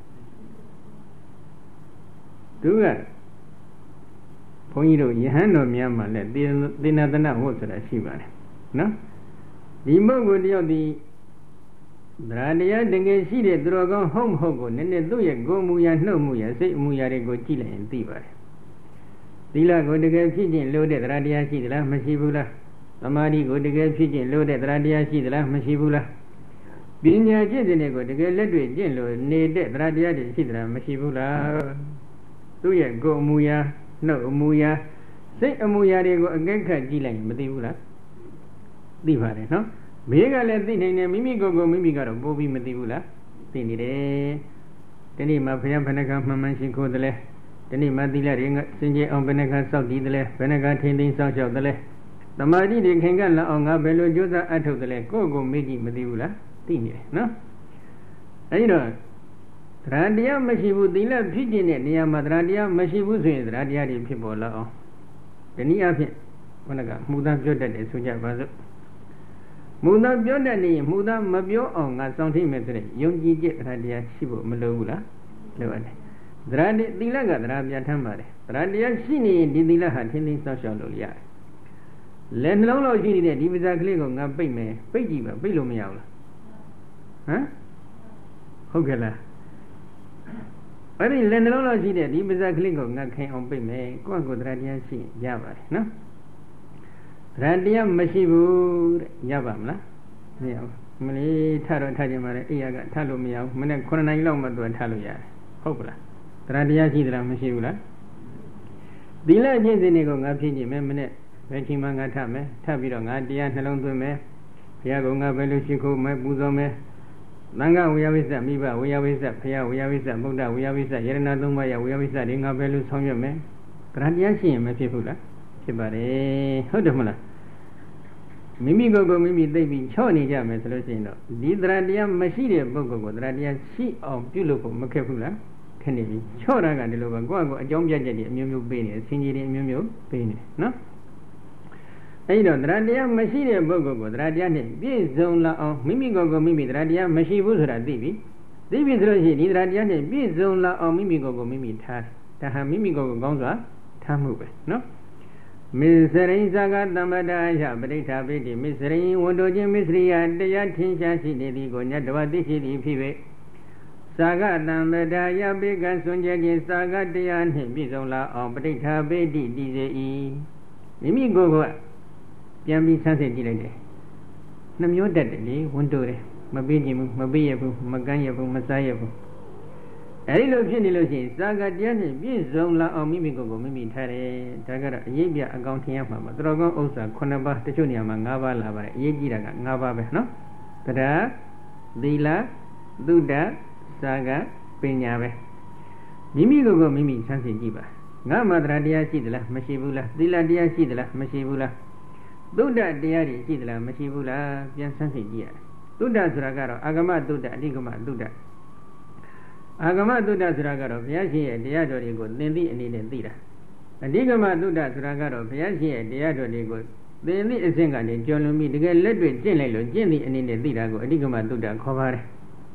သူကဘုန်းကြီးတို့ယဟန်တော်များမှလည်းသေနသနဝတ်ဆိုတာရှိပါတယ်နော်ဒီပုဂ္ဂိုလ်တယောက်ဒီတရားတကယ်ရှိတဲ့သူတော်ကောင်းဟုတ်မဟုတ်ကိုနည်းနည်းသူ့ရဲ့ကိုယ်မူရာနှုတ်မူရာစိတ်အမူအရာတွေကိုကြည့်လိုက်ရင်သိပါတယ်သီလကိုတကယ်ဖြစ်ခြင်းလို့တဲ့တရားရှိသလားမရှိဘူးလားသမာဓိကိုတကယ်ဖြစ်ခြင်းလို့တဲ့တရားရှိသလားမရှိဘူးလားပညာကျင့်တဲ့ကိုတကယ်လက်တွေ့ကျင့်လို့နေတဲ့တရားတွေရှိသလားမရှိဘူးလားသူ့ရဲ့ကိုယ်အမူအရာနှုတ်အမူအရာစိတ်အမူအရာတွေကိုအကဲခတ်ကြည့်လိုက်ရင်မသိဘူးလားသိပါတယ်နော်မေးကလည်းသိနိုင်တယ်မိမိကိုယ်ကိုမိမိကတော့ပို့ပြီးမသိဘူးလားသိနေတယ်ဒီနေ့မှဘုရားဘယ်နှခါမှန်မှန်ရှိခိုးတယ်လဲဒီနေ့မှသီလတွေစင်ကြယ်အောင်ဘယ်နှခါစောင့်တည်တယ်လဲဘယ်နှခါထိန်းသိမ်းစောင့်ရှောက်တယ်လဲသမာဓိတွေခင်ကလောက်အောင်ငါဘယ်လိုကြိုးစားအထုတ်တယ်လဲကိုယ့်ကိုမေးကြည့်မသိဘူးလားသိနေတယ်နော်အဲဒီတော့တရားမရှိဘူးသီလဖြစ်ခြင်းတဲ့နေရာမှာတရားမရှိဘူးဆိုရင်တရားတွေဖြစ်ပေါ်လာအောင်ဒီနည်းအားဖြင့်ဘုရားကမှုသားပြောတတ်တယ်ဆိုကြပါစို့မူသားပြောတတ်နေရင်မူသားမပြောအောင်ငါစောင့်ထိမယ်ဆိုတဲ့ယုံကြည်ချက်တရားရှိဖို့မလိုဘူးလားလိုပါတယ်သီလကတရားပြန်ထမ်းပါတယ်တရားရှိနေရင်ဒီသီလဟာထင်းထင်းစောင့်ရှောက်လို့ရတယ်လက်နှလုံးလောက်ရှိနေတဲ့ဒီပဇာကလေးကိုငါပိတ်မယ်ပိတ်ကြည့်ပါပိတ်လို့မရဘူးလားဟုတ်ကဲ့လားအဲ့ဒီလက်နှလုံးလောက်ရှိတဲ့ဒီပဇာကလေးကိုငါခိုင်အောင်ပိတ်မယ်ကိုယ့်ကိုယ်တရားရှိရပါတယ်နော်တရားမရှိဘူးတဲ့ရပါမလားမရဘူးမလေးထတော့ထခြင်းပါလေအိယာကထလို့မရဘူးမနေ့9နာရီလောက်မှသူထလို့ရတယ်ဟုတ်ပလားတရားရှိသလားမရှိဘူးလားသီလကျင့်စဉ်တွေကိုငါဖြည့်ခြင်းမယ်မနေ့ဘယ်ချိန်မှငါထမယ်ထပ်ပြီးတော့ငါတရားနှလုံးသွင်းမယ်ဘုရားကငါဘယ်လိုရှိခိုးမယ်ပူဇော်မယ်သံဃာဝေယဝိစ္စမိဘဝေယဝိစ္စဘုရားဝေယဝိစ္စဗုဒ္ဓဝေယဝိစ္စယရဏသုံးပါးရဝေယဝိစ္စတွေငါဘယ်လိုဆောင်ရွက်မယ်တရားတရားရှိရင်မဖြစ်ဘူးလားဖြစ်ပါတယ်ဟုတ်တယ်မလားမိမိကိုယ်ကိုမိမိသိပြီးချော့နေကြမယ်ဆိုလို့ရှိရင်တော့ဒီတရားတရားမရှိတဲ့ပုဂ္ဂိုလ်ကိုတရားတရားရှိအောင်ပြုလုပ်ဖို့မခက်ဘူးလားခက်နေပြီချော့တာကဒီလိုပဲကိုယ့်အကိုအကြောင်းပြချက်တွေအမျိုးမျိုးပေးနေတယ်ဆင်ကြီးတွေအမျိုးမျိုးပေးနေတယ်နော်အဲ့တော့တရားတရားမရှိတဲ့ပုဂ္ဂိုလ်ကိုတရားတရားနဲ့ပြည့်စုံလာအောင်မိမိကိုယ်ကိုမိမိတရားတရားမရှိဘူးဆိုတာသိပြီဆိုလို့ရှိရင်ဒီတရားတရားနဲ့ပြည့်စုံလာအောင်မိမိကိုယ်ကိုမိမိထားဒါဟာမိမိကိုယ်ကိုကောင်းစွာထားမှုပဲနော်မစ္စရိဇာကတမ္ပဒါယပဋိဋ္ဌာပိတိမစ္စရိဝန်တို့ချင်းမစ္စရိယတရားထင်ရှားရှိနေသည်ကိုညတဝသိရှိသည်ဖြစ်၍သာဂတံပဒါယပိကံစွန့်ကြခြင်းသာဂတရားနှင့်ပြည့်စုံလာအောင်ပဋိဋ္ဌာပိတိတည်စေ၏မိမိကိုယ်ကပြန်ပြီးဆန်းစစ်ကြည့်လိုက်တယ်နှမျိုးတက်တယ်လေဝန်တို့တယ်မပေးခြင်းဘူးမပေးရဘူးမကမ်းရဘူးမစားရဘူးအဲဒီလိုဖြစ်နေလို့ရှိရင်သာဂတရားနဲ့ပြည့်စုံလာအောင်မိမိကိုယ်ကိုမိမိထားတယ်ဒါကတော့အရေးပြအကောင်ထင်ရမှာပါသူတော်ကောင်းဥစ္စာ9ပါးတချို့နေရာမှာ9ပါးလာပါတယ်အရေးကြီးတာက9ပါးပဲနော်တရားသီလသုဒ္ဓသာဂပညာပဲမိမိကိုယ်ကိုမိမိဆန်းစစ်ကြည့်ပါငါမှတရားတရားရှိသလားမရှိဘူးလားသီလတရားရှိသလားမရှိဘူးလားသုဒ္ဓတရားတွေရှိသလားမရှိဘူးလားပြန်ဆန်းစစ်ကြည့်ရတယ်သုဒ္ဓဆိုတာကတော့အာဂမသုဒ္ဓအဓိကမသုဒ္ဓအာဂမသုဒ္ဓဆိုတာကတော့ဘုရားရှင်ရဲ့တရားတော်တွေကိုသင်သိအနေနဲ့သိတာအဓိကမသုဒ္ဓဆိုတာကတော့ဘုရားရှင်ရဲ့တရားတော်တွေကိုသင်သိအစဉ်ကနေကျော်လွန်ပြီးတကယ်လက်တွေ့ကျင့်လိုက်လို့ကျင့်သည့်အနေနဲ့သိတာကိုအဓိကမသုဒ္ဓခေါ်ပါတယ်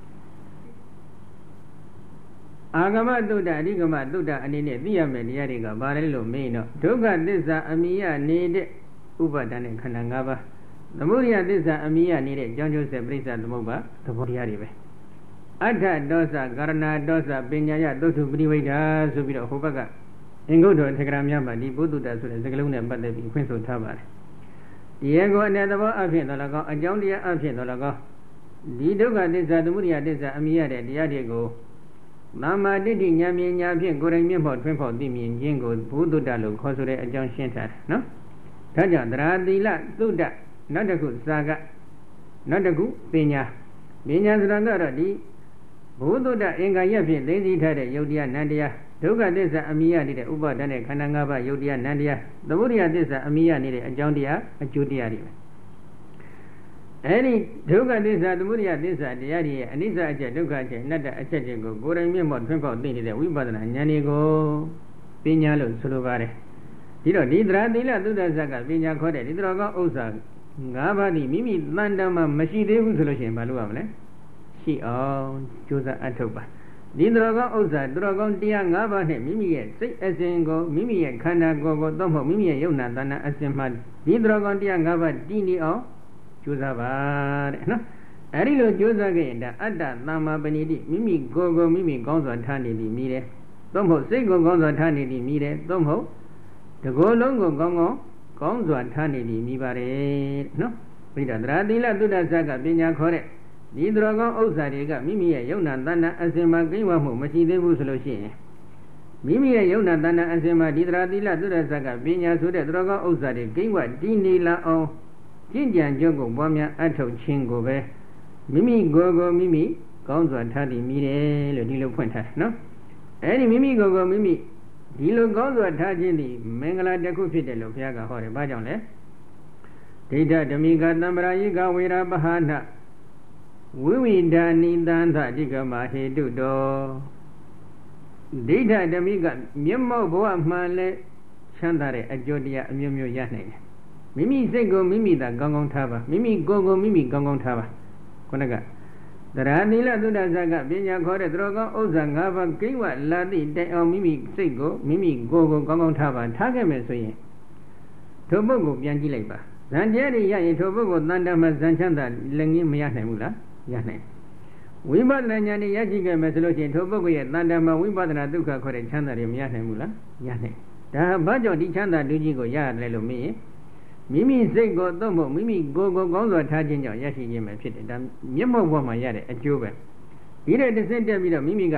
အာဂမသုဒ္ဓအဓိကမသုဒ္ဓအနေနဲ့သိရမယ်တရားတွေကဘာလဲလို့မေးတော့ဒုက္ခသစ္စာအမိယနေတဲ့ဥပါဒณะခန္ဓာ၅ပါးသမုဒိယသစ္စာအမိယနေတဲ့ကြောင့်ကျိုးဆက်ပြိဿသမုပ္ပါသဘောတရားတွေပဲအဋ္ဌဒောသကာရဏဒောသပညာယသုထုပရိဝိဒ္ဓဆိုပြီးတော့ဟိုဘက်ကအင်္ဂုတ္တထေကရာများမှာဒီဘုဒ္ဓတဆိုတဲ့စကားလုံးနဲ့ပတ်သက်ပြီးဖွင့်ဆိုထားပါတယ်ဒီရဲ့ကိုအနေသဘောအဖြစ်တော်၎င်းအကြောင်းတရားအဖြစ်တော်၎င်းဒီဒုက္ခသစ္စာသမုဒိယသစ္စာအမိယတဲ့တရားတွေကိုသမ္မာတိဋ္ဌိဉာဏ်မြင်ညာဖြင့်ကိုယ်တိုင်မျက်မှောက်ထွန်းဖော်သိမြင်ခြင်းကိုဘုဒ္ဓတလို့ခေါ်ဆိုတဲ့အကြောင်းရှင်းထားတယ်နော်ဒါကြောင့်တရားသီလသုဒ္ဓနောက်တစ်ခုသာဂနောက်တစ်ခုပညာဆိုတာကတော့ဒီဘုဒ္ဓအင်္ဂါရပ်ဖြင့်သိသိထားတဲ့ယုတ်တရားနန္တရားဒုက္ခသစ္စာအမိယနေတဲ့ဥပါဒณะခန္ဓာ၅ပါးယုတ်တရားနန္တရားသမုဒိယသစ္စာအမိယနေတဲ့အကြောင်းတရားအကျိုးတရားတွေပဲအဲဒီဒုက္ခသစ္စာသမုဒိယသစ္စာတရားတွေရဲ့အနိစ္စအချက်ဒုက္ခအချက်အနတ္တအချက်တွေကိုကိုယ်တိုင်မျက်မှောက်ထွန်းပေါက်သိနေတဲ့ဝိပဿနာဉာဏ်တွေကိုပညာလို့ဆိုလိုပါတယ်ဒီတော့ဒီတရားသီလသုဒ္ဓဇတ်ကပညာခေါ်တဲ့ဒီတော်ကောင်းဥစ္စာ၅ပါးဒီမိမိတန်တမ်းမှမရှိသေးဘူးဆိုလို့ရှိရင်ဘာလုပ်ရမလဲရှိအောင်ကြိုးစားအထောက်ပါဒီတော်ကောင်းဥစ္စာတော်ကောင်းတရား၅ပါးနဲ့မိမိရဲ့စိတ်အစဉ်ကိုမိမိရဲ့ခန္ဓာကိုယ်ကိုတော့မဟုတ်မိမိရဲ့ယုံနာတဏ္ဍအစဉ်မှဒီတော်ကောင်းတရား၅ပါးတည်နေအောင်ကြိုးစားပါတဲ့နော်အဲဒီလိုကြိုးစားခဲ့ရင်ဒါအတ္တသမ္မာပဏိတိမိမိကိုယ်ကိုမိမိကောင်းစွာထားနေသည်မြည်တယ်တော့မဟုတ်စိတ်ကိုကောင်းစွာထားနေသည်မြည်တယ်တော့မဟုတ်တကိုယ်လုံးကိုကောင်းစွာထားနေသည်မြည်ပါတယ်နော်ဘိဓတရားသီလသုဒ္ဓဇတ်ကပညာခေါ်တဲ့ဒီတော်ကောင်းဥစ္စာတွေကမိမိရဲ့ယုံနာတဏ္ဍအစဉ်မှာကိဝမှုမရှိသေးဘူးဆိုလို့ရှိရင်မိမိရဲ့ယုံနာတဏ္ဍအစဉ်မှာဒီတရားသီလသုဒ္ဓဇတ်ကပညာဆိုတဲ့တော်ကောင်းဥစ္စာတွေကိဝတည်နေလာအောင်ကျင့်ကြံကြုတ်ကိုပွားများအထောက်ခြင်းကိုပဲမိမိကိုယ်ကိုမိမိကောင်းစွာထားသည်မြည်တယ်လို့ဒီလိုဖွင့်ထားနော်အဲဒီမိမိကိုယ်ကိုမိမိဒီလိုကောင်းစွာထားခြင်းသည်မင်္ဂလာတစ်ခုဖြစ်တယ်လို့ဘုရားကဟောတယ်။ဘာကြောင့်လဲ။ဒိဋ္ဌဓမိကတံပရာယိကဝေရပဟာနဝိဝိဒာနိတံသတိကမဟေတုတောဒိဋ္ဌဓမိကမျက်မှောက်ဘဝမှန်လဲချမ်းသာတဲ့အကျိုးတရားအမျိုးမျိုးရနိုင်တယ်။မိမိစိတ်ကိုမိမိသာကောင်းကောင်းထားပါမိမိကိုယ်ကိုမိမိကောင်းကောင်းထားပါခုနကတရားသီလသုဒ္ဓဇတ်ကပညာခေါ်တဲ့သရောကောင်းဥစ္စာ၅ပါးကိဝလာတိတိုင်အောင်မိမိစိတ်ကိုမိမိကိုယ်ကိုကောင်းကောင်းထားပါထားခဲ့မယ်ဆိုရင်ထိုပုဂ္ဂိုလ်ပြန်ကြည့်လိုက်ပါဇန်တရားတွေရရင်ထိုပုဂ္ဂိုလ်တန်တမှာဇန်ချမ်းသာလည်းငင်းမရနိုင်ဘူးလားရနိုင်ဝိပဿနာဉာဏ်နဲ့ရရှိခဲ့မယ်ဆိုလို့ရှိရင်ထိုပုဂ္ဂိုလ်ရဲ့တန်တမှာဝိပဿနာဒုက္ခခေါ်တဲ့ချမ်းသာတွေမရနိုင်ဘူးလားရနိုင်ဒါဘာကြောင့်ဒီချမ်းသာဒုကြီးကိုရရတယ်လို့မေးရင်မိမိစိတ်ကိုသုံးဖို့မိမိကိုယ်ကိုကောင်းစွာထားခြင်းကြောင့်ရရှိခြင်းပဲဖြစ်တယ်ဒါမျက်မှောက်ဘဝမှာရတဲ့အကျိုးပဲဒီတဲ့တစ်ဆင့်တက်ပြီးတော့မိမိက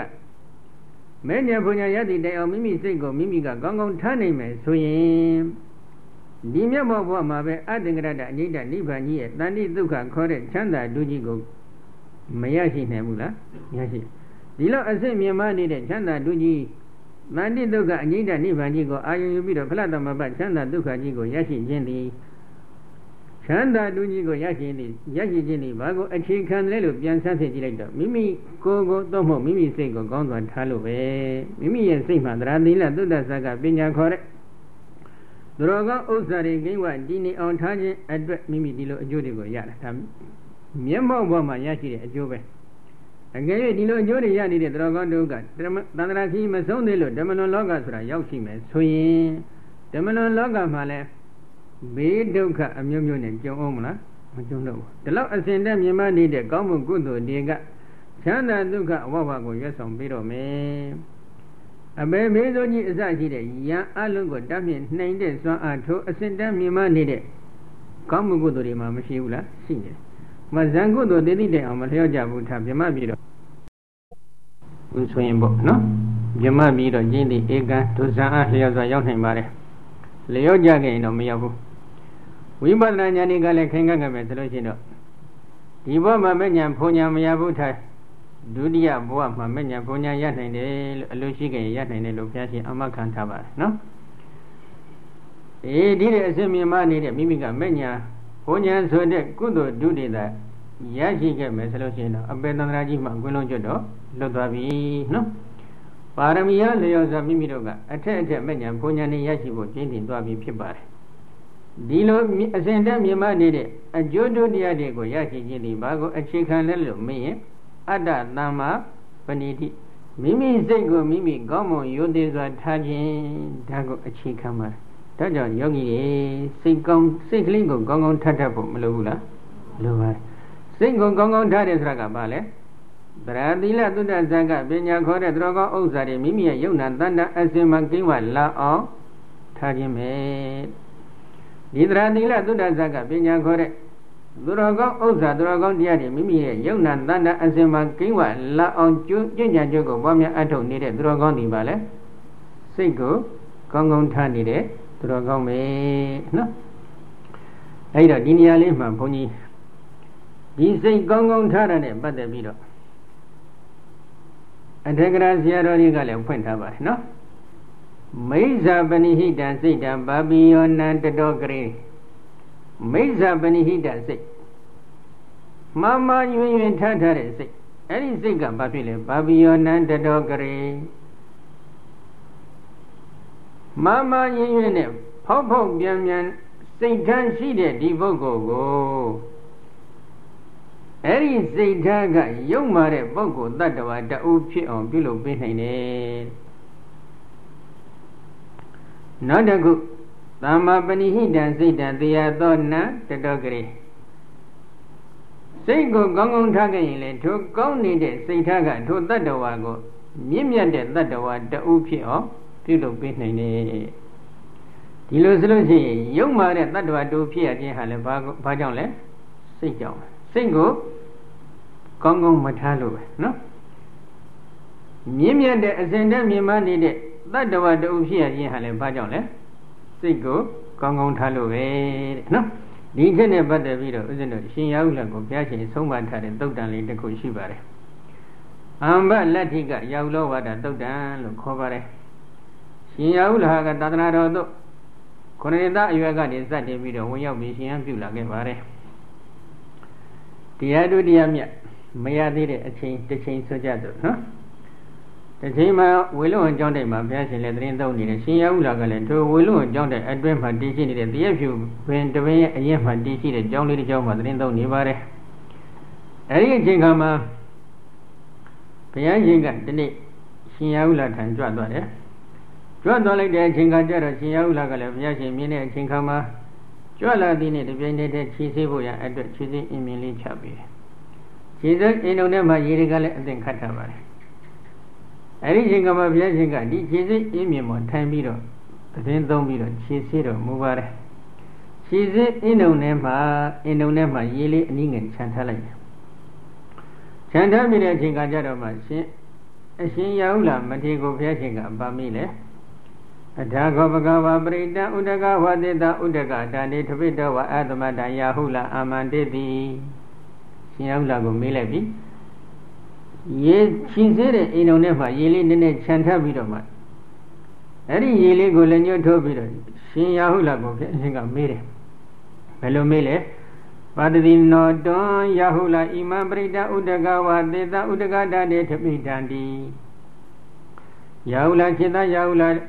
မဲညာဘုံညာရသည့်တိုင်အောင်မိမိစိတ်ကိုမိမိကကောင်းကောင်းထားနိုင်မယ်ဆိုရင်ဒီမြတ်မောဘဝမှာပဲအတ္တင်္ဂရတအနိဒနိဗ္ဗာန်ကြီးရဲ့တဏှိဒုက္ခခေါ်တဲ့ချမ်းသာဒုကြီးကိုမရရှိနိုင်ဘူးလားရရှိဒီလောက်အစစ်မြင်မနေတဲ့ချမ်းသာဒုကြီးတဏှိဒုက္ခအနိဒနိဗ္ဗာန်ကြီးကိုအာရုံယူပြီးတော့ဖလတ္တမပချမ်းသာဒုက္ခကြီးကိုရရှိခြင်းသည်ချမ်းသာဒုကြီးကိုရရှိခြင်းသည်ဘာကိုအခြေခံတယ်လို့ပြန်ဆန်းစစ်ကြည့်လိုက်တော့မိမိကိုယ်ကိုသို့မဟုတ်မိမိစိတ်ကိုကောင်းစွာထားလို့ပဲမိမိရဲ့စိတ်မှာသရသီလသုဒ္ဓဆာကပညာခေါ်တဲ့သူတော်ကောင်းဥစ္စာတွေကိဝတည်နေအောင်ထားခြင်းအတွက်မိမိဒီလိုအကျိုးတွေကိုရတာဒါမျက်မှောက်ဘဝမှာရရှိတဲ့အကျိုးပဲအကယ်၍ဒီလိုအကျိုးတွေရနေတဲ့သူတော်ကောင်းတို့ကသန္တရာခီမဆုံးသေးလို့ဓမ္မလွန်လောကဆိုတာရောက်ရှိမယ်ဆိုရင်ဓမ္မလွန်လောကမှာလည်းဘေးဒုက္ခအမျိုးမျိုးနဲ့ကြုံအောင်မလားမကြုံတော့ဘူးဒီလောက်အစဉ်တည်းမြင်မနေတဲ့ကောင်းမှုကုသိုလ်တွေကချမ်းသာဒုက္ခအဝဘကိုရွတ်ဆောင်ပြီးတော့မယ်အဘေဘေးစိုးကြီးအစရှိတဲ့ယံအလုံးကိုတတ်မြင့်နှိမ်တဲ့စွမ်းအားထိုးအစဉ်တည်းမြင်မနေတဲ့ကောင်းမှုကုသိုလ်တွေမှာမရှိဘူးလားရှိနေတယ်မဇံကုသိုလ်တည်တည်တဲ့အောင်မလျော့ကြဘူးထားမြမပြီးတော့ဦးဆိုရင်ပေါ့နော်မြမပြီးတော့ကျင်းသည့်ဧကံဒုဇံအားလျော့စွာရောက်နိုင်ပါတယ်လျော့ကြခဲ့ရင်တော့မရောက်ဘူးဝိပဿနာဉာဏ်တွေကလည်းခိုင်ခံ့ခဲ့မယ်ဆိုလို့ရှိရင်တော့ဒီဘဝမှာမဉ္ဇဉ်ဘုံဉာဏ်မရဘူးထားဒုတိယဘဝမှာမဉ္ဇဉ်ဘုံဉာဏ်ရနိုင်တယ်လို့အလိုရှိခဲ့ရနိုင်တယ်လို့ဘုရားရှင်အမခံထားပါတယ်နော်ဒီတဲ့အစစ်မြင်မနေတဲ့မိမိကမဉ္ဇဉ်ဘုံဉာဏ်ဆိုတဲ့ကုသိုလ်ဒုတိယရရှိခဲ့မယ်ဆိုလို့ရှိရင်တော့အပေသန္တရာကြီးမှာအကွင်းလုံးကျွတ်တော့လွတ်သွားပြီနော်ပါရမီရလျော်စွာမိမိတို့ကအထက်အထက်မဉ္ဇဉ်ဘုံဉာဏ်နဲ့ရရှိဖို့ကျင့်တင်သွားပြီဖြစ်ပါတယ်ဒီလိုအစဉ်တည်းမြင်မနေတဲ့အကျိုးတို့တရားတွေကိုရရှိခြင်းဒီဘာကိုအခြေခံလဲလို့မေးရင်အတ္တသမ္မာပဏိတိမိမိစိတ်ကိုမိမိကောင်းမွန်ရိုသေစွာထားခြင်းဒါကိုအခြေခံပါတယ်ဒါကြောင့်ယောဂီတွေစိတ်ကလေးကိုကောင်းကောင်းထပ်ထပ်ဖို့မလိုဘူးလားလိုပါတယ်စိတ်ကိုကောင်းကောင်းထားတယ်ဆိုတာကဘာလဲသရသီလသုဒ္ဓဇကပညာခေါ်တဲ့သူတော်ကောင်းဥစ္စာတွေမိမိရဲ့ယုံနာတဏ္ဍအစင်မှာကိဝလာအောင်ထားခြင်းပဲဒီသရသီလသုဒ္ဓဇကပညာခေါ်တဲ့သူတော်ကောင်းဥစ္စာသူတော်ကောင်းတရားတွေမိမိရဲ့ယုံနာတဏ္ဍအစင်မှာကိဝလာအောင်ကျင့်ကြံကြကိုပွားများအထောက်နေတဲ့သူတော်ကောင်းတွေပါလေစိတ်ကိုကောင်းကောင်းထားနေတဲ့သူတော်ကောင်းပဲနော်အဲ့တော့ဒီနေရာလေးမှာဘုန်းကြီးဒီစိတ်ကောင်းကောင်းထားတာနဲ့ပတ်သက်ပြီးတော့အထေကရာဆရာတော်ကြီးကလည်းဖွင့်ထားပါတယ်နော်မိစ္ဆာပဏိဟိတံစိတ်တံဘာပိယောနံတတောကရေမိစ္ဆာပဏိဟိတံစိတ်မမယွင်ယွင်ထားထားတဲ့စိတ်အဲ့ဒီစိတ်ကဘာဖြစ်လဲဘာပိယောနံတတောကရေမမယွင်ယွင်နဲ့ဖောက်ဖောက်ပြန်ပြန်စိတ်ထမ်းရှိတဲ့ဒီပုဂ္ဂိုလ်ကိုအဲ့ဒီစိတ်ထားကယုံမာတဲ့ပုဂ္ဂိုလ်တ attva တူဖြစ်အောင်ပြုလုပ်ပေးနိုင်တယ်နောက်တစ်ခုသမ္မာပဏိဟိတံစိတ်တံတရားသောနံတတောကရေစိတ်ကိုကောင်းကောင်းထားခဲ့ရင်လေထိုကောင်းနေတဲ့စိတ်ထားကထိုတ attva ကိုမြင့်မြတ်တဲ့တ attva တူဖြစ်အောင်ပြုလုပ်ပေးနိုင်တယ်ဒီလိုဆိုလို့ရှိရင်ယုံမာတဲ့တ attva တူဖြစ်ရခြင်းဟာလည်းဘာကြောင့်လဲစိတ်ကြောင့်စိတ်ကိုကောင်းကောင်းမထားလို့ပဲနော်မြင့်မြတ်တဲ့အစဉ်တည်းမြင်မနေတဲ့တ attva တူဖြစ်ရခြင်းဟာလည်းဘာကြောင့်လဲစိတ်ကိုကောင်းကောင်းထားလို့ပဲတဲ့နော်ဒီခေတ်နဲ့ပတ်သက်ပြီးတော့ဥစဉ်တို့ရှင်ရဟုလကိုဘုရားရှင်ဆုံးမထားတဲ့သုတ်တန်လေးတစ်ခုရှိပါတယ်အမ္ဘလတ္ထိကရာဟုလောဝါဒသုတ်တန်လို့ခေါ်ပါတယ်ရှင်ရဟုလကသာသနာတော်သို့ခொနည်းသားအရွယ်ကနေစတင်ပြီးတော့ဝင်ရောက်ပြီးရှင်ဟန်ပြုလာခဲ့ပါတယ်တရားဒုတိယမြတ်မရသေးတဲ့အချိန်တစ်ချိန်ဆိုကြတော့နော်တစ်ချိန်မှာဝေလုံအကြောင်းတိုက်မှာဘုရားရှင်လည်းသတင်းသုံးနေတယ်ရှင်ရဟုလာကလည်းထိုဝေလုံအကြောင်းတိုက်အတွင်းမှာတည်ရှိနေတဲ့တရက်ဖြူပင်တပင်ရဲ့အရင်မှာတည်ရှိတဲ့ကျောင်းလေးတစ်ကျောင်းမှာသတင်းသုံးနေပါတယ်အဲဒီအချိန်ခါမှာဘုရားရှင်ကဒီနေ့ရှင်ရဟုလာထံကြွသွားတယ်ကြွသွားလိုက်တဲ့အချိန်ခါကျတော့ရှင်ရဟုလာကလည်းဘုရားရှင်မြင်တဲ့အချိန်ခါမှာကြွလာသည်နဲ့တပြိုင်တည်းခြေဆေးဖို့ရအတွက်ခြေဆေးအင်းမြင်လေးချပေးတယ်ခြေဆေးအင်းလုံးထဲမှာရေတွေကလည်းအသင်ခတ်ထားပါတယ်အဲဒီချိန်ကမှဘုရားရှင်ကဒီခြေဆေးအင်းမြင်ပေါ်ထိုင်ပြီးတော့သတင်းသုံးပြီးတော့ခြေဆေးတော်မူပါတယ်ခြေဆေးအင်းလုံးထဲမှာရေလေးအနည်းငယ်ခြံထားလိုက်တယ်ခြံထားပြီးတဲ့အချိန်ကကြတော့မှအရှင်ရဟုလာမထေရကိုဘုရားရှင်ကပါမိလေ Adhago Bhagava Brita Udaga Vadita Udaga Dani Tavita Wa Adamada Yahula Amanditi Siamla Gumilebi Ye Chisere Inonema Yili Nene Chanta Vidoma Eri Yili Gulenyo Tobiro Shin Yahula Gokinga Mire Melomile Padri no Don Yahula Imam Brita Udaga Vadita Udaga Dani Tavitandi Yahula Chita Yahula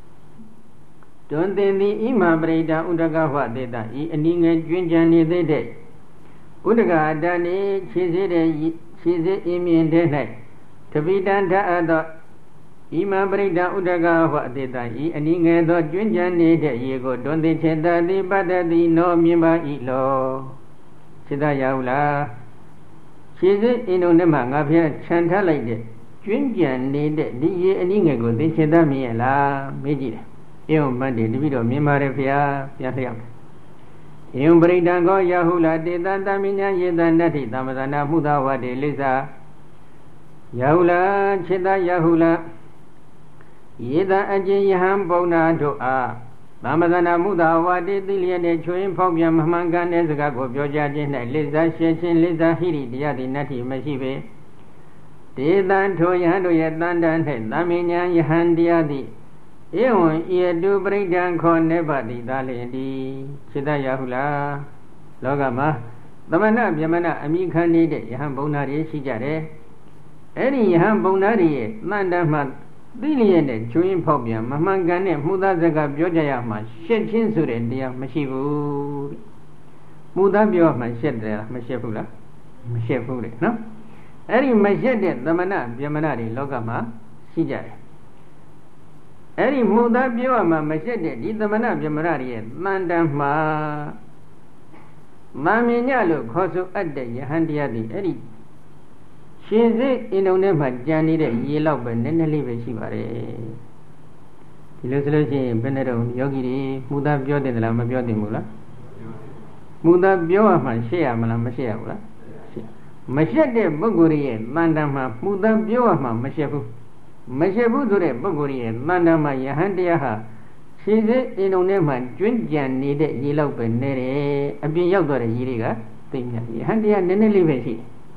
Don't they the Ima Breda Udagawa Deda, ending a Junjani the day. Udaga Dani, Chise Imi and Dene. To be done to other Ima Breda Udagawa Deda, ending a Junjani de Yego, don't they chenda the bada the no Mima ilo. Chida Yaula Chise Inonema here, chanta like that. Junjani de Ye ending a good, they chenda me la, Mejida. Yung Mandi, Divido, Mimarefia, Yatiam. Yung Bridango, Yahula, Damina, Yedan Nati, Damazana, Mudawa de Liza Yahula, Cheda Yahula Yeda Aji Yaham Bona to A. Damazana Mudawa de Dilian, Chuin Pobiam, Mangan, Ezago, Jojajin, Liza, Sheshin, Liza Hiri, Diadi Nati, Masive. Dedan to Yahando Yedan, Damina, Yahandiadi. Eon ye do break down con never the Dali, Chida Yahula, Logama, Damana, Yamana, Amikan needed Yaham Bonari, Shijare. Any Yaham Bonari, Mandaman, Billion, Chewing Pobium, Mamangane, Mudazaga, Jojayama, Shetchin Sure, dear Mashivu Mudabio, my shed there, Mashefula, Mashefure, no? Any Mashed, Damana, Yamanari, Logama, Shijare. Eri Muda Bioma Machete, Idamana Bimarari, Mandama Maminyalo, Coso Ade, Yahandiadi, Eri. She is in Onema Jani, Yellow, and then leave a shivare. Illusion, Benero, Yogi, Muda Biodin, Lama Biodimula Muda Bioma, Shea, Malamashea, Machete, Boguri, Mandama, Muda Bioma, Machefu. Mashabudure, Boguri, Mandama Yahandiaha. She is in Onema, Junjan needed yellow penere, a being Yogore Yiriga, thing Yahandia Neneli Veshi.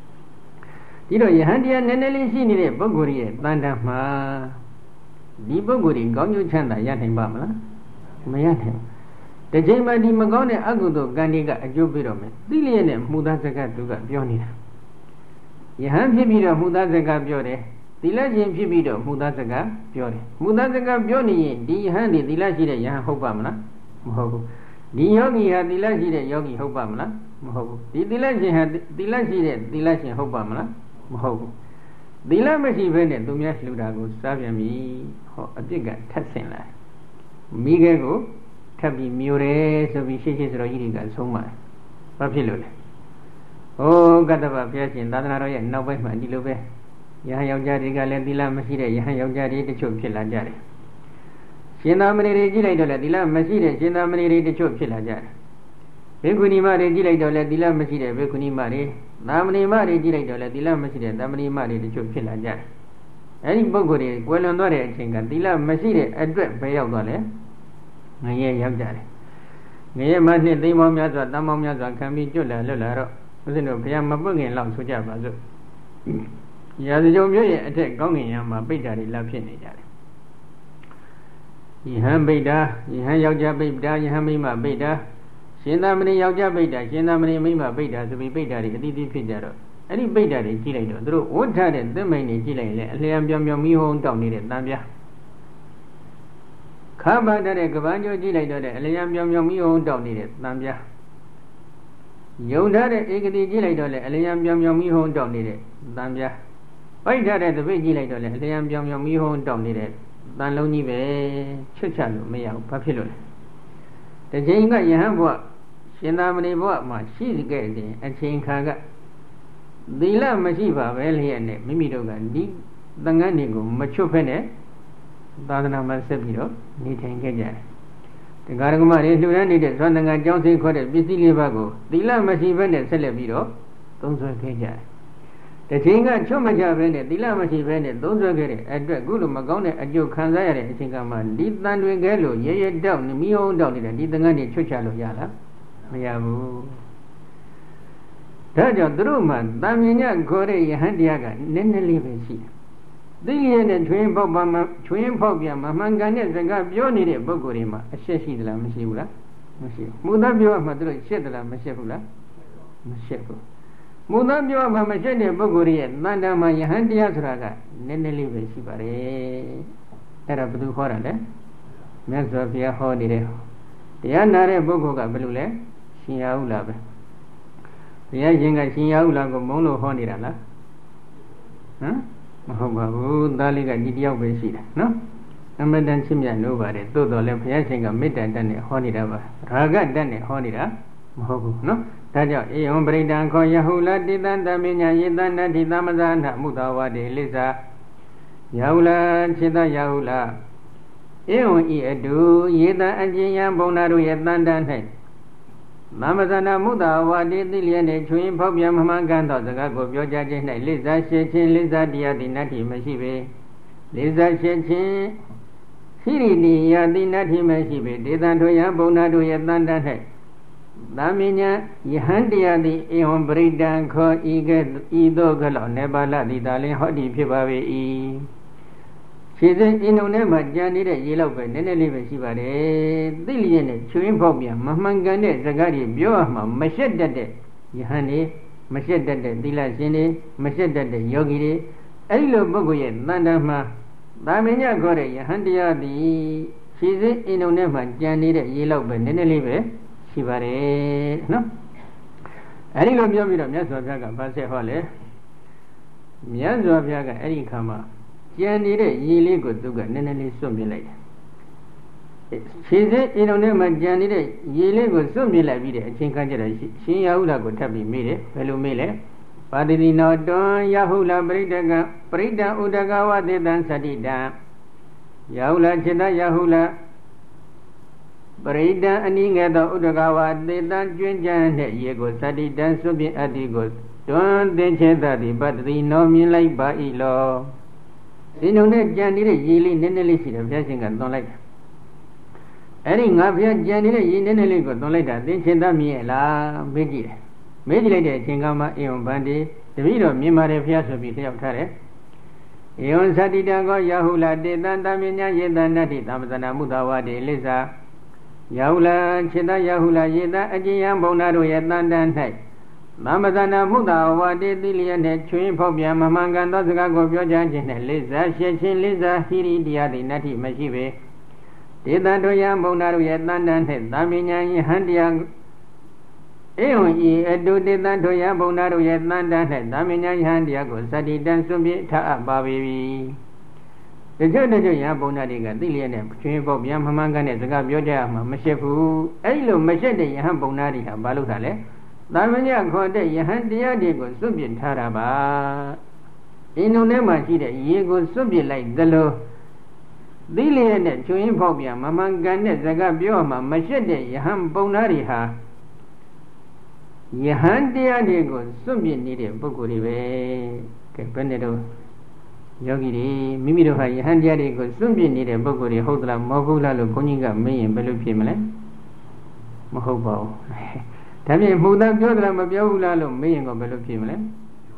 You know, Yahandia Neneli Sini, Boguri, Mandama Di Boguri, Gonyu Chanda, Yatin Bamla, Mayatim. The Jema di Magone Agudo, Ganiga, a Jubirome, Dilian, Mudazaka Duga, Bionina. Yahan Hibira, Mudazaka Biore. Dilajin Pibido, Mudazaga, Biori. Mudazaga Bioni, Di Handi, Dilajide, Yahan Hobamla, Mohobu. Di Yogi had Dilajide, Yogi Hobamla, Mohobu. Di Dilajin had Dilajide, Dilajin Hobamla, Mohobu. Dilamashi Venet, Dumias Ludago, Saviami, a digger, Tatsenla. Migego, Tabi Mure, so we shake his Royiriga so much. Papilul. Oh, Gadava Piasin, Dadanaroya, no way, my Dilube. Yahayajari Galadilla Masire, Yahayajari, the Chop Chilajari. Shinamani Regiladola, Dilla Masire, Shinamani the Chop Chilajari. Bekunima Regiladola, Dilla Masire, Bekunimari, Namani Mari Giladola, Dilla Masire, Namani Mari, the Chop Chilajari. Any Bogori, well on Dore, Chinga, Dilla Masire, address Payagole, Maye Yagari. Maye Mani, Dimomiaza, Damomiaza, can be Jula, Lularo, within a Payama Bugin, Long Sujabazo. Yazio attack going Yama Beta Lapin. Yahan Beta, Yahan Yaja Beta, Yahamima Beta, Shinamani Yaja Beta, Shinamani Mima Beta to be Beta, Didi Pidaro. Any Beta is Gilato, through what had the main Gilay, Liam Miho down needed Nambia. Kaba that a Gavanjo Gilato, Liam Miho down needed Nambia. Yoda Egadi Gilato, Liam Miho down needed Nambia. Why did the way later, they am young Miho dominated, Danloni, Chichalu, Mayo, Papillo. The Jenga Yahamba, Shinamani Botma, she's getting and Chain Kaga. The La Masiva, well here, Mimidogan, Di Danganigo, Machopene, Dagana Masabiro, Nitan Gaja. The Garagama is needed, Sandanga Johnson called it busy Livago. The La Masiva and Celebiro, don't so Gaja. The Tinga Chomaja Bene, Dilamachi Bene, those are getting a Gulu Magone, a Joe Kanzaya, a Chingaman, did Landwingelo, ye down, me own down, and did the Gani Chuchalo Yala. Yabu Taja Druman, Damina Gore, Handiaga, Neneli Vesi. Dillian and Twin Popia, Mamanganes, and got Bioni, Bogorima, a Sheshila, Mashibula, Mudabio, Madrid, Shedla, Mashefula, Mashefu. Mudabio, Mamashene, Bogori, Mandama, Yahandia Traga, Neneli Vesibare, Arabdu Horale, Mesopia Hodire. The Anare Bogoga Belule, Shiaula. The Ajinga Shiaula Mono Honirala. Huh? Mahobabu, Daliga Didia Vesida, no? Amadan Simia nobody, todo le piacing a mid and done a honida, Raga done a honida, Mahobu, no? Taja, a hombre dan Koyahula, Didan, Damina, Yedan, Didamazan, Mudawa de Liza, Yaula, Chida Yaula. Eon edu, Yeda Ajia Bonaru Yedan Dan. Mamazana Muda, what did the Liane, Twin Popia Mamaganda, the Gago, Yoja, Liza Shechin, Liza Dia, the Nati Mashibe, Liza Shechin, Siri, the Nati Mashibe, Didantoya, Bonadu Yedan Dan. Damina, Yahandia, the Eon Bredan, called Edo Galo, Nebala, the Darling Hodi Pibawe. She said, in Onema, Janny, Yellow, and then live Sibare, Dillian, chewing popia, Mamangane, Zagari, Biohama, Machete, Yahani, Machete, Dilasini, Machete, Yogi, Elo Bogoye, Nandama, Damina Gore, Yahandia, the she said, in Onema, Janny, Yellow, and then live Sibare, no? Arilo Biomira, Miazoviaga, Basse Hole, Miazoviaga, Ericama. Janire, Yili good to get Nenny Sumilate. She said, in Onema Janire, Yili good Sumilate, Chinkajara, she Yaula could have been made, Pelumile, Padina Don, Yahula, Brida Udagawa, de Dansadida, Yaula, Cheda Yahula, Brida, and Ingada Udagawa, de Dan Junjan, Yego, Sadi, Dan Subi Adigos, don't then Chedadi, but the nomi like Bailo. In only Janire, Yili, Neneli, passing and don't like. Adding up here, Janire, Yeneli, don't like that, then Chendamiela, Meji. Meji lady, Chingama, Eon Bandi, the video, Mimare Fiaso, be of Tare. Eon Sadidago, Yahula, de Dandamina, Yedanati, Tamazana Mudawa, de Liza, Yaula, Cheda Yahula, Yeda, Ajiyam Bonaro, Yedan Night. Mamazana Muda, what did the Liane, Twin Popia, Mamanga, Zago, Yojan, Liza, Shechin, Liza, Hiri, Dia, the Nati Mashive. Did that Doya Bonaru yet Nandan, Damina, Handiang. Eon ye, Edu did that Doya Bonaru yet Nandan, Damina, Handiago, Sadi, Dansumi, Ta Babi. The Jodoya Bonadiga, the Liane, Twin Popia, Mamanga, Zaga, Yoja, Mashefu, Elo, Machete, Hambonari, Balutale. Damania called the Yahandia Diego Subian Taraba. In Onema, she Yego Subi like the low. Dillian, Twin Popia, Mamangane, Zagabioma, Machete, Yaham Bonariha. Yahandia Diego Subian needed Bokurive, Capenedo Yogi, Mimido, Yahandia Diego Subian needed Bokuri, Hodla, Mohula, Lukoninga, May and Belu Pimele. Mohobo. Tabi Muda Jodra Mabiula, Maying of Belu Pimele.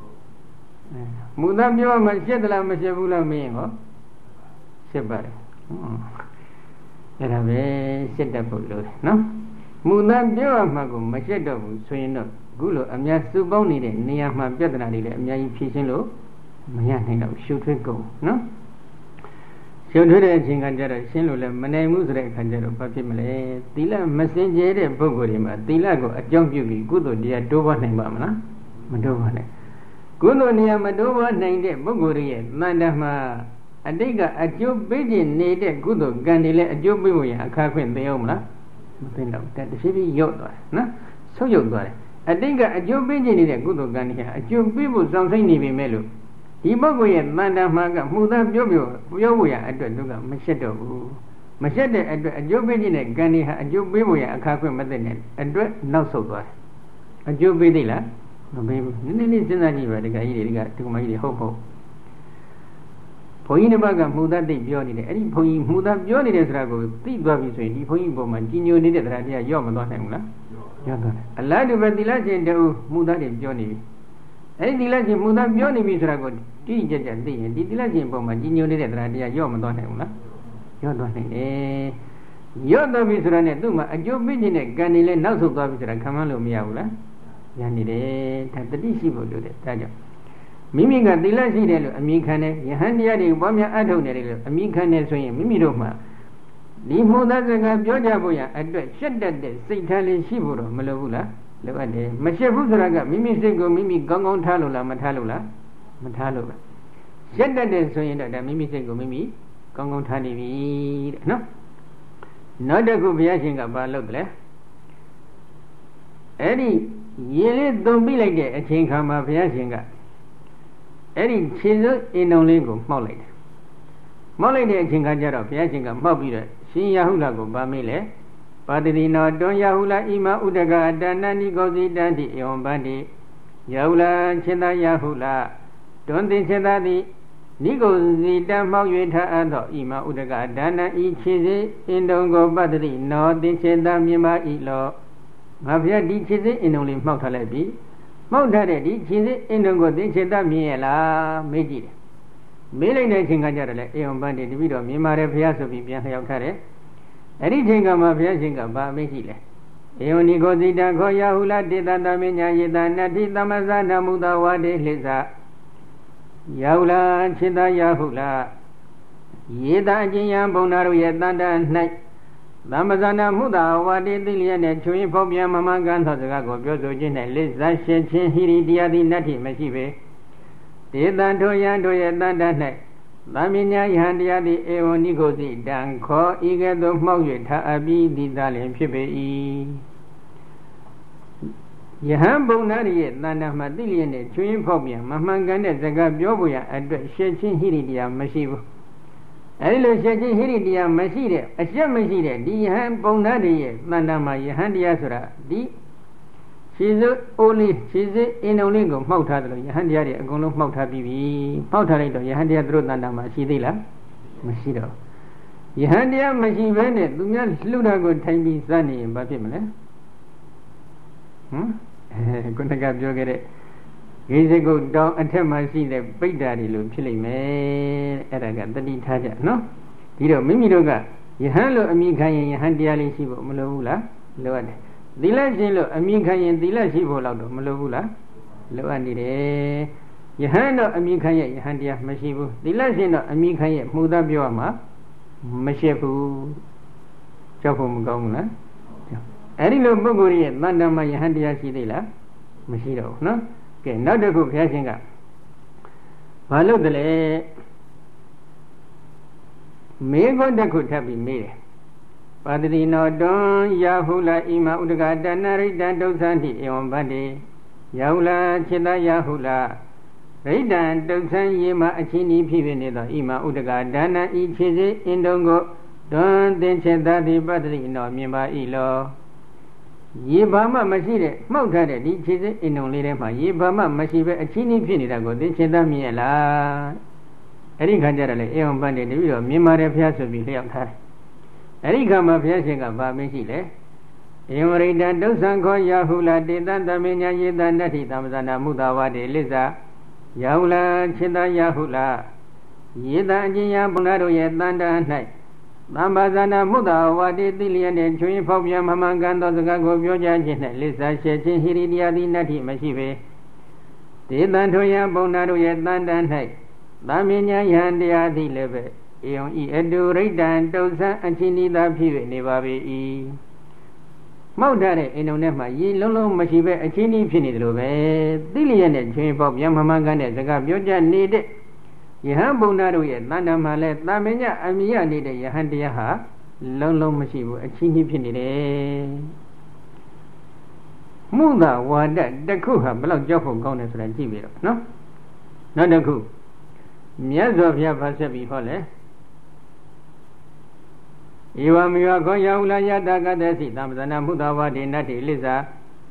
Muda Bio Machetla Machabula Mayo. Sebare. Let have said that for no? Muda Bio Mago, Machedo, Swino, Gulo, Amia Suboni, near my Bednadi, Amia Pishilo, Mayan, shoot will go, no? Should we Jinganjara, Shinula, Mane Musre, Kanjaro, Papimale, Tila, Messenger, Bogorima, Tilago, a jump you be good or dear Dova name, Mamma, Madova. Good on near Madova named Bogoria, Mandama, Adiga, a job beijing needed good or Gandile, a job a carpet the Omla. That the city Yoda, no? So you got it. Adiga, a job beijing needed good or Gandia, a job people something even melu. Ibogoya, Mandamaga, Muda Jobio, Yoya, at the Duga, Machedo, Machete, a Jobin, Gani, a Jobiboya, a carpet Madden, a dread not so good. A Jobidilla, ပေးဘူးနည်းနည်းစဉ်းစားကြည့်ပါတခါကြီးတွေကဒီကမကြီးတွေဟုတ်ဟုတ်ဘုန်းကြီးတစ်ပါးကမှုသားသိပြောနေတယ်အဲ့ဒီဘုန်းကြီးမှုသားပြောနေတဲ့စကားကိုသိသွားပြီဆိုရင်ဒီဘုန်းကြီးပုံမှာကြီးညိုနေတဲ့တရားတရားရော့မသွားနိုင်ဘူးလားရော့သွားတယ်အလားတူပဲသီလရှင်တူမှုသားတွေပြောနေပြီအဲ့ဒီသီလရှင်မှုသားပြောနေပြီဆိုတာကိုတိတိကျကျသိရင်ဒီသီလရှင်ပုံမှာကြီးညိုနေတဲ့တရားတရားရော့မသွားနိုင်ဘူးလားရော့သွားနိုင်တယ်ရော့သွားပြီဆိုတာနဲ့သူ့မှာအကျိုးပေးခြင်းနဲ့ကံနေလဲနောက်ဆုတ်သွားပြီဆိုတာခံမလို့မရဘူးလားရနေတယ်ဒါတတိရှိဖို့လိုတယ်ဒါကြောင့်မိမိကသီလရှိတယ်လို့အမြင်ခံတယ်ယဟန်တရားတွေပွားများအထုတ်နေတယ်လို့အမြင်ခံတယ်ဆိုရင်မိမိတို့မှာဒီမှုသားစကားပြောကြဖို့ရအတွက်ရှက်တတ်တဲ့စိတ်ထားလေးရှိဖို့တော့မလိုဘူးလားလိုအပ်တယ်မရှက်ဘူးဆိုတာကမိမိစိတ်ကိုမိမိကောင်းကောင်းထားလို့လားမထားလို့လားမထားလို့ပဲရှက်တတ်တယ်ဆိုရင်တော့ဒါမိမိစိတ်ကိုမိမိကောင်းကောင်းထားနေပြီတဲ့နော်နောက်တစ်ခုဘုရားရှင်ကဘာလုပ်တယ်လဲအဲ့ဒီရေလေးသွန်ပြလိုက်တဲ့အချိန်ခါမှာဘုရားရှင်ကအဲ့ဒီခြေစွပ်အင်တုံလေးကိုမှောက်လိုက်တယ်မှောက်လိုက်တဲ့အချိန်ခါကျတော့ဘုရားရှင်ကမှောက်ပြီးတော့ရှင်ယဟုလကိုဗာမေးလေပါတိနောတွန်ယဟုလဣမဥဒကတဏ္ဏနိကောစီတန္တိဧဝံဗန္တိယဟုလခြေသာယဟုလတွန်သင်ခြေသာသည်နိကောစီတံမှောက်၍ထအပ်သောဣမဥဒကဒါနံဤခြေစေအင်တုံကိုပတ္တိနောသင်ခြေသာမြင်ပါ၏လောငါဘုရားဒီခြေစေအင်တုံလေးမှောက်ထားလိုက်ပြီမှောက်ထားတဲ့ဒီခြေစေအင်တုံကိုသင်ခြေသာမြင်ရလားမေးကြည့်တယ်မေးလိုက်တဲ့အချိန်ကကြတော့လေဧဝံဗန္တိတပည့်တော်မြင်ပါတယ်ဘုရားဆိုပြီးပြန်လျှောက်ထားတယ်အဲ့ဒီချိန်ကမှဘုရားရှင်ကဗာမေးကြည့်လေဧဝံနိကောစီတံခောယဟုလတေတတမဉ္ဇယေတနတ္တိသမဇာနမုဒဝါဒေလှိသယဟုလခြေသာယဟုလယေတအကျဉ်းယံဘုံနာတို့ရဲ့တန်တ၌သမဇာနာမုဒဝါဒေသိလျက်နဲ့ချွေဖောက်ပြန်မမှန်ကန်သောစကားကိုပြောဆိုခြင်း၌လိဇာရှင်ချင်းဟိရိတရားသည်နတ္တိမရှိပေဒေတံထိုယံတို့ရဲ့တန်တ၌သမဉ္ဇယဟန်တရားသည်ဧဝံနိကိုစီတံခောဤကဲ့သို့မှောက်၍ထအပ်ပြီးသည်သာလျှင်ဖြစ်ပေ၏ယဟန်ဘုံနာရဲ့တန်တမှာသိလျက်နဲ့ချွေဖောက်ပြန်မမှန်ကန်တဲ့စကားပြောဖို့ရအတွက်ရှင်းချင်းဟိရိတရားမရှိဘူးအဲဒီလိုရှင်းချင်းဟိရိတရားမရှိတဲ့အရှက်မရှိတဲ့ဒီယဟန်ပုံနာရဲ့တန်တမှာယဟန်တရားဆိုတာဒီခြေစွပ်အိုးလေးခြေစွပ်အင်တုံလေးကိုမှောက်ထားတယ်လို့ယဟန်တရားတွေအကုန်လုံးမှောက်ထားပြီးပြီမှောက်ထားလိုက်တော့ယဟန်တရားသူတို့တန်တာမှာရှိသေးလားမရှိတော့ယဟန်တရားမရှိဘဲနဲ့သူများလှုပ်တာကိုထိုင်ပြီးစနေရင်ဘာဖြစ်မလဲခုနကပြောခဲ့တဲ့ဂိစကုတ်တောင်အထက်မှာရှိတဲ့ပိဋ္ဌာတွေလို့ဖြစ်လိမ့်မယ်အဲ့ဒါကတတိထားကြနော်ဒီတော့မိမိတို့ကယဟန်လို့အမိခံရင်ယဟန်တရားလေးရှိဖို့မလိုဘူးလားလိုအပ်တယ်သီလရှင်လို့အမြင်ခံရင်သီလရှိဖို့တော့မလိုဘူးလားလိုအပ်နေတယ်ယဟန်တော့အမြင်ခံရဲ့ယဟန်တရားမရှိဘူးသီလရှင်တော့အမြင်ခံရဲ့မှုသားပြောရမှာမရှိဘူးကြောက်ဖို့မကောင်းဘူးလားအဲ့ဒီလိုပုဂ္ဂိုလ်ရဲ့တဏ္ဍာမှာယဟန်တရားရှိသေးလားမရှိတော့ဘူးနော်ကဲနောက်တစ်ခုဘုရားရှင်ကဘာလို့တလဲမေခွန်းတစ်ခုထပ်ပြီးမေးတယ်ပါတိနောတွန်ယဟုလဣမဥဒကတဏရိတံဒုသန္တိဧဝံဗတ္တိယဟုလခြေသာယဟုလရိတံဒုသံယေမအချင်းဤဖြစ်ဖြစ်နေသောဣမဥဒကဒါနဤခြေစေအင်တုံကိုတွန်သင်္ခြေသာတိပတ္တိနောမြင်ပါ၏လောရေဘာမှမရှိတဲ့မှောက်ထားတဲ့ဒီခြေစေအင်တုံလေးထဲမှာရေဘာမှမရှိပဲအချင်းဤဖြစ်နေတာကိုသင်္ခြေသာမြင်ရလားအဲ့ဒီခါကျတော့လေဧဝံဗတ္တိတပည့်တော်မြင်ပါတယ်ဘုရားဆိုပြီးလျှောက်ထားတယ်အဲ့ဒီခါမှာဘုရားရှင်ကဗာမေးရှိလေဧဝရိတံဒုသံခောယဟုလတေတံသမဉ္ဇယေတနတ္ထိသမဇာနာမုဒဝါဒေလိစ္ဆာယဟုလခြေသာယဟုလယေတံအကျဉ်းယဘုံနာတို့ရဲ့တန်တ၌သမ္ပါဇာနာမုဒဝါဒေသိလျက်နဲ့ချွေဖောက်ပြန်မမှန်ကန်သောစကားကိုပြောကြခြင်း၌လိစ္ဆာရှေချင်းဟိရိတရားသည်နတ္ထိမရှိပေတေတံထိုယဘုံနာတို့ရဲ့တန်တ၌သမဉ္ဇယဟန်တရားသည်လည်းပဲဧယံဤအတုရိတံတုသံအချင်းဤသာဖြစ်၍နေပါ၏မှောက်ထားတဲ့အိမ်တော်ထဲမှာရေလုံးလုံးမရှိပဲအချင်းဤဖြစ်နေတယ်လို့ပဲသိလျက်နဲ့ချွေပေါက်ပြန်မမှန်ကန်တဲ့စကားပြောကြနေတဲ့ယဟန်ဘုံနာတို့ရဲ့တဏ္ဍာမှာလဲတာမညအမိယနေတဲ့ယဟန်တရားဟာလုံးလုံးမရှိဘူးအချင်းဤဖြစ်နေတယ်မုဒဝါဒတစ်ခုဟာဘယ်လောက်ကြောက်ဖို့ကောင်းတယ်ဆိုတာကြည့်ပြီးတော့နော်နောက်တစ်ခုမြတ်စွာဘုရားဗာဆက်ပြီးဟောလဲဧဝမေဝခောယဟုလယတကတ္တသိသမ္ပဇနာမုဒဝါဒေနတ္တိလိစ္ဆာ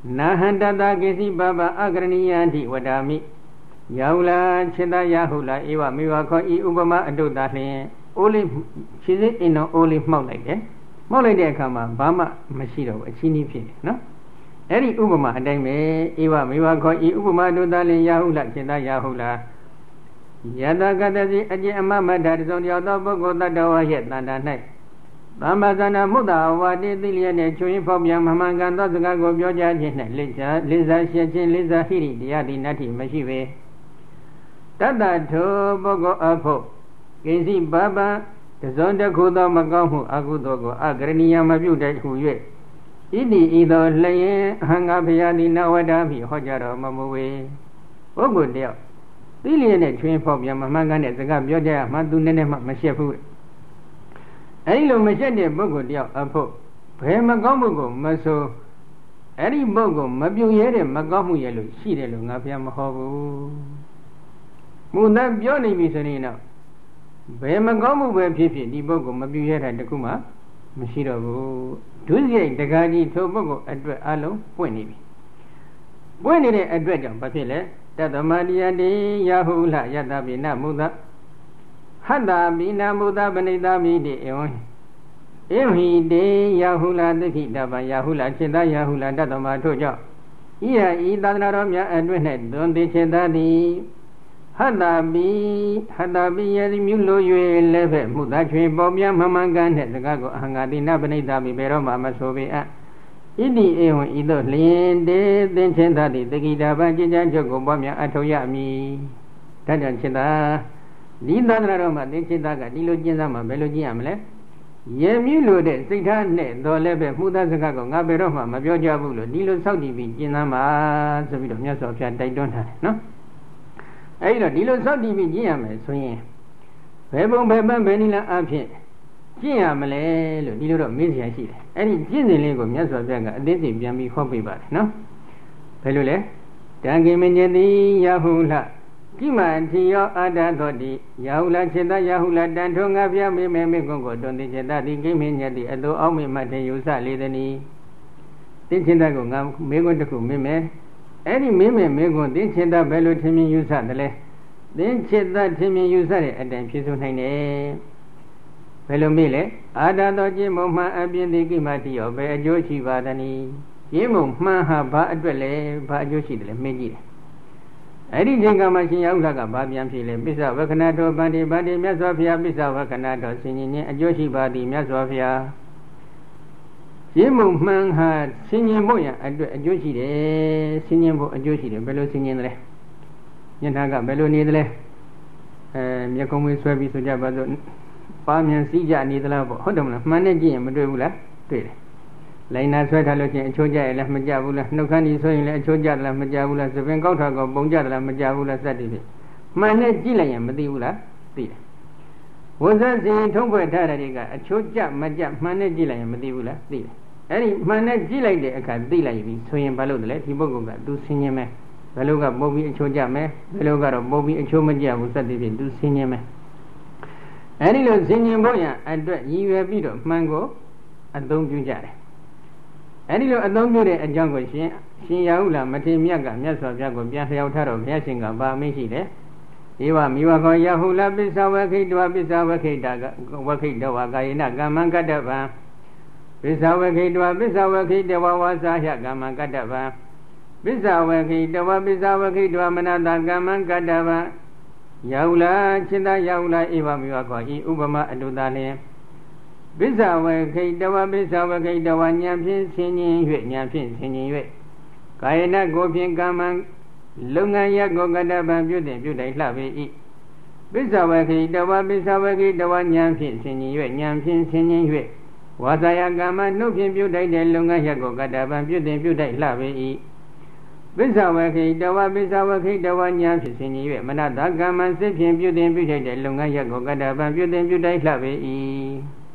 နာဟန္တတကိစီပပအကရဏီယံတိဝဒာမိယောလာခြေတယဟုလာဧဝမေဝခောဤဥပမာအတုတလျင်အိုးလေးခြေစင်းအင်းတော်အိုးလေးမှောက်လိုက်တယ်မှောက်လိုက်တဲ့အခါမှာဘာမှမရှိတော့ဘူးအချင်းကြီးဖြစ်တယ်နော်အဲ့ဒီဥပမာအတိုင်းပဲဧဝမေဝခောဤဥပမာအတုတလျင်ယဟုလာခြေတယဟုလာယတကတစီအကျင့်အမမတ္တတစုံတယောက်သောပုဂ္ဂိုလ်တတ္တဝါရဲ့တဏ္ဍာ၌သမ္မာဇဏမုဒ္ဒဝါတိသိလျက်နဲ့ချွင်းဖောက်ပြန်မမှန်ကန်သောစကားကိုပြောကြားခြင်းနဲ့လိစားရှက်ခြင်းလိစားဟိရိတရားတိနတ္ထိမရှိပေတတ္တထိုပုဂ္ဂိုလ်အဖို့ကိဉ္စီပပံတစုံတစ်ခုသောမကောင်းမှုအကုသိုလ်ကိုအကရဏီယမပြုတတ်ဟု၍ဣတိဤသောလျင်အဟံငါဘုရားသည်နဝဒာမိဟောကြားတော်မမူဝေပုဂ္ဂိုလ်တယောက်သိလျက်နဲ့ချွင်းဖောက်ပြန်မမှန်ကန်တဲ့စကားပြောကြရမှသူနည်းနည်းမှမရှက်ဘူးအဲဒီလိုမရှက်တဲ့ပုဂ္ဂိုလ်တယောက်အဖို့ဘယ်မကောင်းမှုကိုမဆိုအဲ့ဒီပုဂ္ဂိုလ်မပြုတ်ရဲတဲ့မကောင်းမှုရဲ့လို့ရှိတယ်လို့ငါဘုရားမဟောဘူးမူသက်ပြောနေပြီဆိုရင်တော့ဘယ်မကောင်းမှုပဲဖြစ်ဖြစ်ဒီပုဂ္ဂိုလ်မပြုတ်ရဲတာတခုမှမရှိတော့ဘူးဒုစရိုက်တကားကြီးထိုပုဂ္ဂိုလ်အတွက်အလုံးပွင့်နေပြီပွင့်နေတဲ့အတွက်ကြောင့်ဘာဖြစ်လဲတတ္တမတိယတိယဟုလယတပိနမုဒဟတ္တပိနမုဒပဏိတမိတိဧဝံဧဝိတေယဟုလသခိတပံယဟုလจิตတယဟုလတတ္တမထို့ကြောင့်ဤဟာဤသာသနာတော်များအတွက်၌သွန်သင်จิตတသည်ဟတ္တပိယတိမြုလို့၍လည်းပဲမှုသားချွေပေါ်ပြမမှန်ကန်တဲ့စကားကိုအဟံငါတိနပဏိတမိဘယ်တော့မှမဆိုပေအပ်ဣတိဧဝံဤသို့လျင်တေသင်ချင်းသာသည်တကိတာပံจิตချုပ်ကိုပွားများအထောက်ရမည်ဒါကြောင့်จิตတာဒီသာသနာတော်မှာသင်จิตတာကဒီလိုကျင့်စားမှာဘယ်လိုကျင့်ရမလဲရေမြူလို့တဲ့စိတ်ထားနဲ့တော်လည်းပဲမှုသားစကားကိုငါဘယ်တော့မှမပြောကြဘူးလို့ဒီလိုစောင့်တည်ပြီးကျင့်စားမှာဆိုပြီးတော့မြတ်စွာဘုရားတိုက်တွန်းထားတယ်နော်အဲဒီတော့ဒီလိုစောင့်တည်ပြီးကျင့်ရမယ်ဆိုရင်ဘယ်ပုံဘယ်ပန်းဘယ်နည်းလားအဖြစ်ကျင့်ရမလဲလို့ဒီလိုတော့မေးစရာရှိတယ်အဲ့ဒီကျင့်စဉ်လေးကိုမြတ်စွာဘုရားကအသေးစိတ်ပြန်ပြီးဟောပေးပါတယ်နော်ဘယ်လိုလဲတံကိမညတိယဟုလကိမန္တိယောအာဒသောတိယဟုလจิตတယဟုလတန်ထုံငါဘုရားမေမေမေကွန်ကိုတွန်တိจิตတတိကိမညတိအတောအောက်မေမတေယုစလေသနီသင်္ချင်တကိုငါမေကွန်တစ်ခုမေမယ်အဲ့ဒီမေမေကွန်သင်္ချင်တဘယ်လိုထင်မြင်ယူဆတယ်လဲသင်္ချင်တထင်မြင်ယူဆတဲ့အတိုင်းဖြစ်ဆိုနိုင်တယ်ဘယ်လိုမေးလဲအာဒသောကျင့်မုံမှန်အပြင်းသိကိမတိယောဘယ်အကျိုးရှိပါသနည်းကျင့်မုံမှန်ဟာဘာအတွက်လဲဘာအကျိုးရှိတယ်လဲမေးကြည့်တယ်အဲ့ဒီချိန်ကမှရှင်ရဟုလကဘာပြန်ဖြေလဲပစ္စဝကနာတော်ဗန္တိမြတ်စွာဘုရားပစ္စဝကနာတော်ဆင်ញင်ခြင်းအကျိုးရှိပါသည်မြတ်စွာဘုရားကျင့်မုံမှန်ဟာဆင်ញင်ဖို့ရအတွက်အကျိုးရှိတယ်ဆင်ញင်ဖို့အကျိုးရှိတယ်ဘယ်လိုဆင်ញင်တယ်လဲညထာကဘယ်လိုနေတယ်လဲမျက်ကုံးမွေးဆွဲပြီးဆိုကြပါစို့ပါမြန်စည်းကြနေသလားပေါ့ဟုတ်တယ်မလားမှန်နဲ့ကြည့်ရင်မတွေ့ဘူးလားတွေ့တယ်လိုင်းနာဆွဲထားလို့ချင်းအချိုးကြရလည်းမကြဘူးလားနှုတ်ခမ်းဒီဆိုရင်လည်းအချိုးကြတယ်လားမကြဘူးလားသပင်ကောက်ထားကောပုံကြတယ်လားမကြဘူးလားစသည်ဖြင့်မှန်နဲ့ကြည့်လိုက်ရင်မသိဘူးလားသိတယ်ဝဇ္ဇစီထုံးဖွဲ့ထားတဲ့တွေကအချိုးကြမကြမှန်နဲ့ကြည့်လိုက်ရင်မသိဘူးလားသိတယ်အဲ့ဒီမှန်နဲ့ကြည့်လိုက်တဲ့အခါသိလိုက်ပြီဆိုရင်ဘာလို့လဲဒီပုဂ္ဂိုလ်ကသူဆင်းရဲမယ်ဘယ်လိုကပုံပြီးအချိုးကြမယ်ဘယ်လိုကတော့ပုံပြီးအချိုးမကြဘူးစသည်ဖြင့်သူဆင်းရဲမယ်အဲဒီလိုဆင်ញင်ဖို့ရအတွက်ရည်ရွယ်ပြီးတော့မှန်ကိုအသုံးပြုကြတယ်အဲဒီလိုအသုံးပြုတဲ့အကြောင်းကိုရှင်ရဟုလမထေရမြတ်ကမြတ်စွာဘုရားကိုပြန်လျှောက်ထားတော့ဘုရားရှင်ကဗာမိရှိတယ်ဧဝမိဝခောယဟုလပစ္စဝခိတဝပစ္စဝခိတကဝခိတဝကာယေနကမ္မံကတ္တဗံပစ္စဝခိတဝပစ္စဝခိတဝဝါစာဟကမ္မံကတ္တဗံပစ္စဝခိတဝပစ္စဝခိတဝမနတကမ္မံကတ္တဗံယဟုလจิตတယဟုလဧဝမိဝခောဤဥပမအတုတလျင်ပစ္စဝခိတဝပစ္စဝခိတဝဉာဏ်ဖြင့်ဆင်ញင်၍ဉာဏ်ဖြင့်ဆင်ញင်၍ကာယနာကိုဖြင့်ကမ္မံလုပ်ငန်းရကိုကတ္တဗံပြုတင်ပြုတိုင်လှပေ၏ပစ္စဝခိတဝပစ္စဝခိတဝဉာဏ်ဖြင့်ဆင်ញင်၍ဉာဏ်ဖြင့်ဆင်ញင်၍ဝါစာယကမ္မနှုတ်ဖြင့်ပြုတိုင်တဲ့လုပ်ငန်းရကိုကတ္တဗံပြုတင်ပြုတိုင်လှပေ၏ပစ္စဝခိတဝပစ္စဝခိတဝဉာဏ်ဖြင့်ဆင်ញင်၍မနတကမ္မစိတ်ဖြင့်ပြုတင်ပြုထိုက်တဲ့လုပ်ငန်းရကိုကတ္တဗံပြုတင်ပြုတိုင်လှပေ၏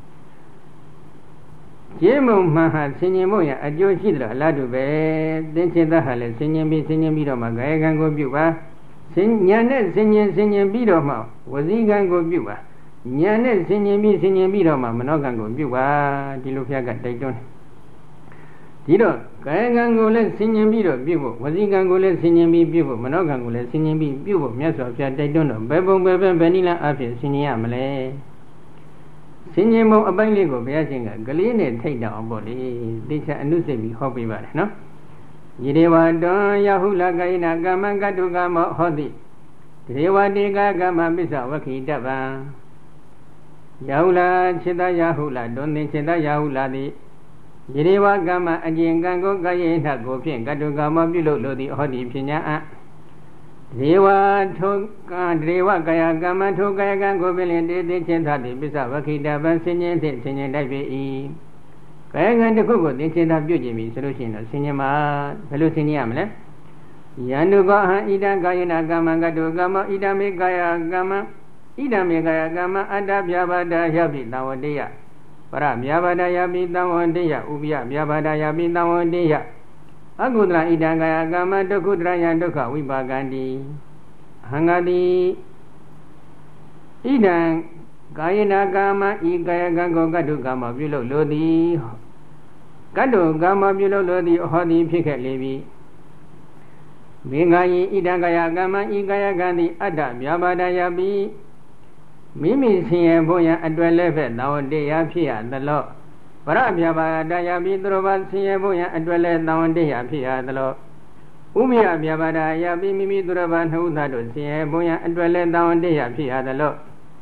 ကျင့်မုံမှန်ဟာဆင်ញင်ဖို့ရအကျိုးရှိတယ်အလားတူပဲသင်္ချင်သဟာလည်းဆင်ញင်ပြီးတော့မှကာယကံကိုပြုပါဉာဏ်နဲ့ဆင်ញင်ပြီးတော့မှဝစီကံကိုပြုပါဉာဏ်နဲ့ဆင်ញင်ပြီးတော့မှမနောကံကိုပြုပါဒီလိုဖျားကတိုက်တွန်းတယ်ဒီတော့ကာယကံကိုလည်းဆင်ញင်ပြီးတော့ပြုဖို့ဝစီကံကိုလည်းဆင်ញင်ပြီးပြုဖို့မနောကံကိုလည်းဆင်ញင်ပြီးပြုဖို့မြတ်စွာဘုရားတိုက်တွန်းတော့ဘယ်ပုံဘယ်နည်းလမ်းအဖြစ်ဆင်ញင်ရမလဲဆင်ញင်ပုံအပိုင်းလေးကိုဘုရားရှင်ကကလေးနဲ့ထိတ်တောင်အောင်ပေါ့လေသိချာအနုစိတ်ပြီးဟောပေးပါတယ်နော်ယေဒေဝတောယဟုလကာယနာကမ္မကတုကမောဟောတိဒေဝတိကကမ္မပစ္စဝခိတပံယဟုလခြေတယဟုလတွင်သင်ခြေတယဟုလသည်ယေဒေဝကမ္မအကျင့်ကံကိုကာယေနကိုဖြင့်ကတုကမောပြုလို့လို့သည်ဟောတိဖြစ်ညာအဒေဝထိုကဒေဝကာယကမ္မထိုကာယကံကိုပင်လင်တေတေချင်းသာသည်ပစ္စဝခိတပံဆင်ញင်သည့်ဆင်ញင်တိုက်ပေ၏ကာယကံတစ်ခုကိုသင်ချင်းသာပြုကျင်ပြီဆိုလို့ရှိရင်တော့ဆင်ញင်မှာဘယ်လိုဆင်ញင်ရမလဲယန္တုကောဟံဣဒံကာယေနကမ္မကတုကမောဣဒံမေကာယကမ္မဣဒံမေကာယကမ္မအတ္တဗျာပါဒယပိတံဝတေယပရဗျာပါဒယပိတံဝတေယဥပယဗျာပါဒယပိတံဝတေယအကုသလဣဒံကာယကမ္မဒုက္ခတရယဒုက္ခဝိပါကံတိအဟံဂတိဣဒံကာယေနကမ္မဤကာယကံကိုကတုကမောပြုလို့လိုသည်ကတုကမောပြုလို့လိုသည်ဟောသည်ဖြစ်ခဲ့လေပြီမင်္ဂယိဣဒံကာယကမ္မဤကာယကံသည်အတ္တဗျာပါဒယပိမိမိဆင်းရဲဖို့ရန်အတွက်လည်းပဲသာဝတေယဖြစ်ရသလောပရဗျာပါဒယပိသူတော်ဘာဆင်းရဲဖို့ရန်အတွက်လည်းသာဝတေယဖြစ်ရသလောဥမိယဗျာပါဒယပိမိမိသူတော်ဘာနှုတ်သားတို့ဆင်းရဲဖို့ရန်အတွက်လည်းသာဝတေယဖြစ်ရသလော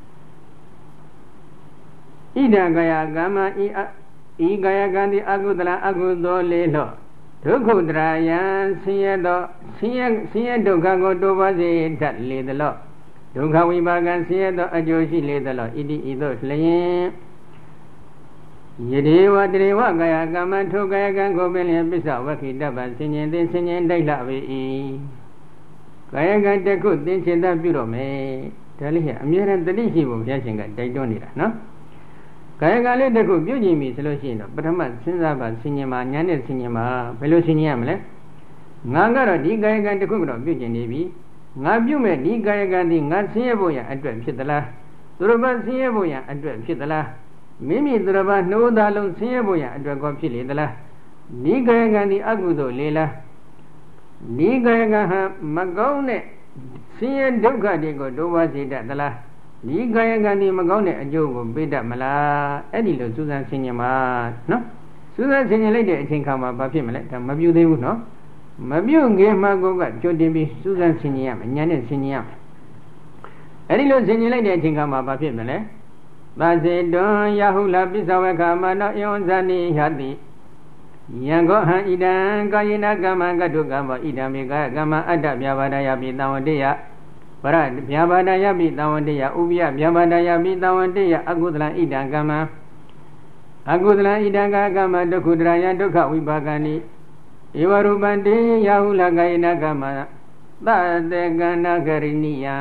ဣဒံကာယကမ္မဤကာယကံသည်အကုသလအကုသိုလ်လေးလောဒုက္ခတရယံဆင်းရဲသောဆင်းရဲဒုက္ခကိုတိုးပွားစေတတ်လေသလောဒုက္ခဝိပါကံဆင်းရဲသောအကျိုးရှိလေသလောဣတိဤသို့လျင်ယဒေဝတေဝကာယကမ္မထိုကာယကံကိုပင်လျင်ပစ္စဝခိတပံဆင်ញင်သိဆင်ញင်တိုက်လှပေ၏ကာယကံတစ်ခုသင်္ချင်တတ်ပြုတော့မယ်ဒါလေးကအမြဲတမ်းတတိရှိဖို့ဘုရားရှင်ကတိုက်တွန်းနေတာနော်ကာယကံလေးတစ်ခုပြုကျင်ပြီဆိုလို့ရှိရင်တော့ပထမစဉ်းစားပါဆင်ញင်မှာညာနဲ့ဆင်ញင်မှာဘယ်လိုဆင်ញင်ရမလဲငါကတော့ဒီကာယကံတစ်ခုကတော့ပြုကျင်နေပြီငါပြုမဲ့ဒီကာယကံဒီငါဆင်းရဲဖို့ရအတွက်ဖြစ်သလားသူတော်ဘာဆင်းရဲဖို့ရအတွက်ဖြစ်သလားမိမိသူတော်ဘာနှိုးသားလုံးဆင်းရဲဖို့ရအတွက်ကောဖြစ်လေသလားဒီကာယကံဒီအကုသိုလ်လေလားဒီကာယကံဟာမကောင်းတဲ့ဆင်းရဲဒုက္ခတွေကိုဒုဝါစေတတ်သလားဒီကာယကံဒီမကောင်းတဲ့အကျိုးကိုပေးတတ်မလားအဲ့ဒီလိုစူးစမ်းဆင်ခြင်ပါနော်စူးစမ်းဆင်ခြင်လိုက်တဲ့အချိန်ခါမှာဘာဖြစ်မလဲဒါမပြုသေးဘူးနော်မပြုတ်ခင်မှာကိုကကြိုတင်ပြီးစူးစမ်းဆင်ခြင်ရမယ်ညာနဲ့ဆင်ခြင်ရမယ်အဲ့ဒီလိုဆင်ခြင်လိုက်တဲ့အချိန်ခါမှာဘာဖြစ်မလဲသစေတွန်ယဟုလပစ္စဝေခမနောဧဝံဇာနိဟတိယံကောဟံဣဒံကာယေနကမ္မကတုကမောဣဒံမေကာယကမ္မအတ္တဗျာပါဒယပိတံဝတေယပရဗျာပါဒယပိတံဝတေယဥပယဗျာပါဒယပိတံဝတေယအကုသလဣဒံကမ္မအကုသလဣဒံကာကမ္မဒုက္ခတရယဒုက္ခဝိပါကံနိဧဝရူပံတေယဟုလကာယေနကမ္မသတေကန္နာဂရိနိယံ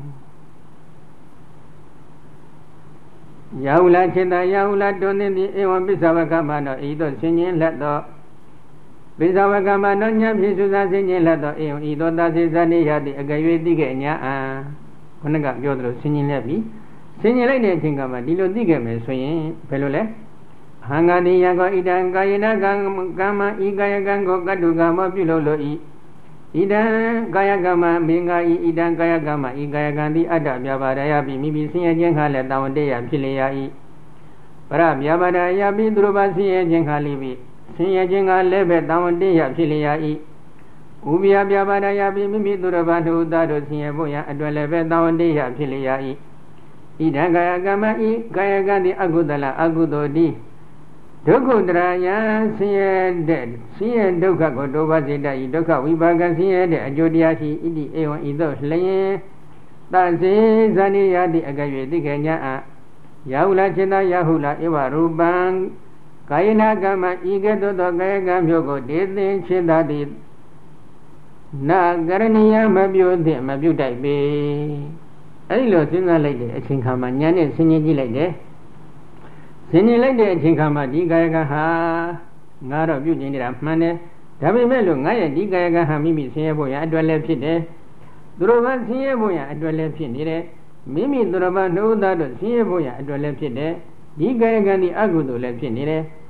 ယဟုလခြေတယဟုလတွင်သင်သည်ဧဝံပစ္စဝကမ္မနောဤသို့ဆင်ញင်လက်သောပစ္စဝကမ္မနောညံဖြစ်စုစားဆင်ញင်လက်သောဧဝံဤသို့သာစေဇာနိယတိအကရွေတိခဲ့ညာအံခုနကပြောသလိုဆင်ញင်လက်ပြီဆင်ញင်လိုက်တဲ့အချိန်ကမှဒီလိုသိခဲ့မယ်ဆိုရင်ဘယ်လိုလဲဟံဃာတိယကောဣဒံကာယေနကံကမ္မဤကာယကံကိုကတုကမောပြုလို့လို့ဤဣဒံကာယကမ္မမင်္ဂာဤဣဒံကာယကမ္မဤကာယကံသည်အတ္တဗျာပါဒယပိမိမိဆင်းရဲခြင်းခါလည်းတာဝန်တရဖြစ်လေရ၏ပရဗျာပါဒယပိသူတို့ဘာဆင်းရဲခြင်းခါလေးပြီဆင်းရဲခြင်းကလည်းပဲတာဝန်တရဖြစ်လေရ၏ဥပယဗျာပါဒယပိမိမိသူတို့ဘာတို့သာတို့ဆင်းရဲဖို့ရအတွက်လည်းပဲတာဝန်တရဖြစ်လေရ၏ဣဒံကာယကမ္မဤကာယကံသည်အကုသလအကုသိုလ်တိဒုက္ခတရယံဆင်းရဲဒုက္ခကိုတိုးပါစေတတ်၏ဒုက္ခဝိပါကဆင်းရဲတဲ့အကျိုးတရားရှိဣတိဧဝံဤသို့လျင်သစေဇာနိယတိအကရွေသိခေညာအယာဟုလခြေတယဟုလဧဝရူပံကာယနာကမ္မဤကဲ့သို့သောကာယကံမျိုးကိုဒေသင်ခြေတတိနာကရဏီယမပြုသည့်မပြုတိုက်ပေအဲ့ဒီလိုစဉ်းစားလိုက်တဲ့အချိန်ခါမှာညာနဲ့ဆင်ញင်ကြည့်လိုက်တယ်ဆင်ញင်လိုက်တဲ့အချိန်ခါမှာဒီကာယကံဟာငါတော့ပြုကျင်နေတာမှန်တယ်ဒါပေမဲ့လို့ငါရဲ့ဒီကာယကံဟာမိမိဆင်းရဲဖို့ရအတွက်လည်းဖြစ်တယ်သူတော်ဘာဆင်းရဲဖို့ရအတွက်လည်းဖြစ်နေတယ်မိမိသူတော်ဘာနှုတ်သားတို့ဆင်းရဲဖို့ရအတွက်လည်းဖြစ်တယ်ဒီကာယကံဒီအကုသိုလ်လည်းဖြစ်နေတယ်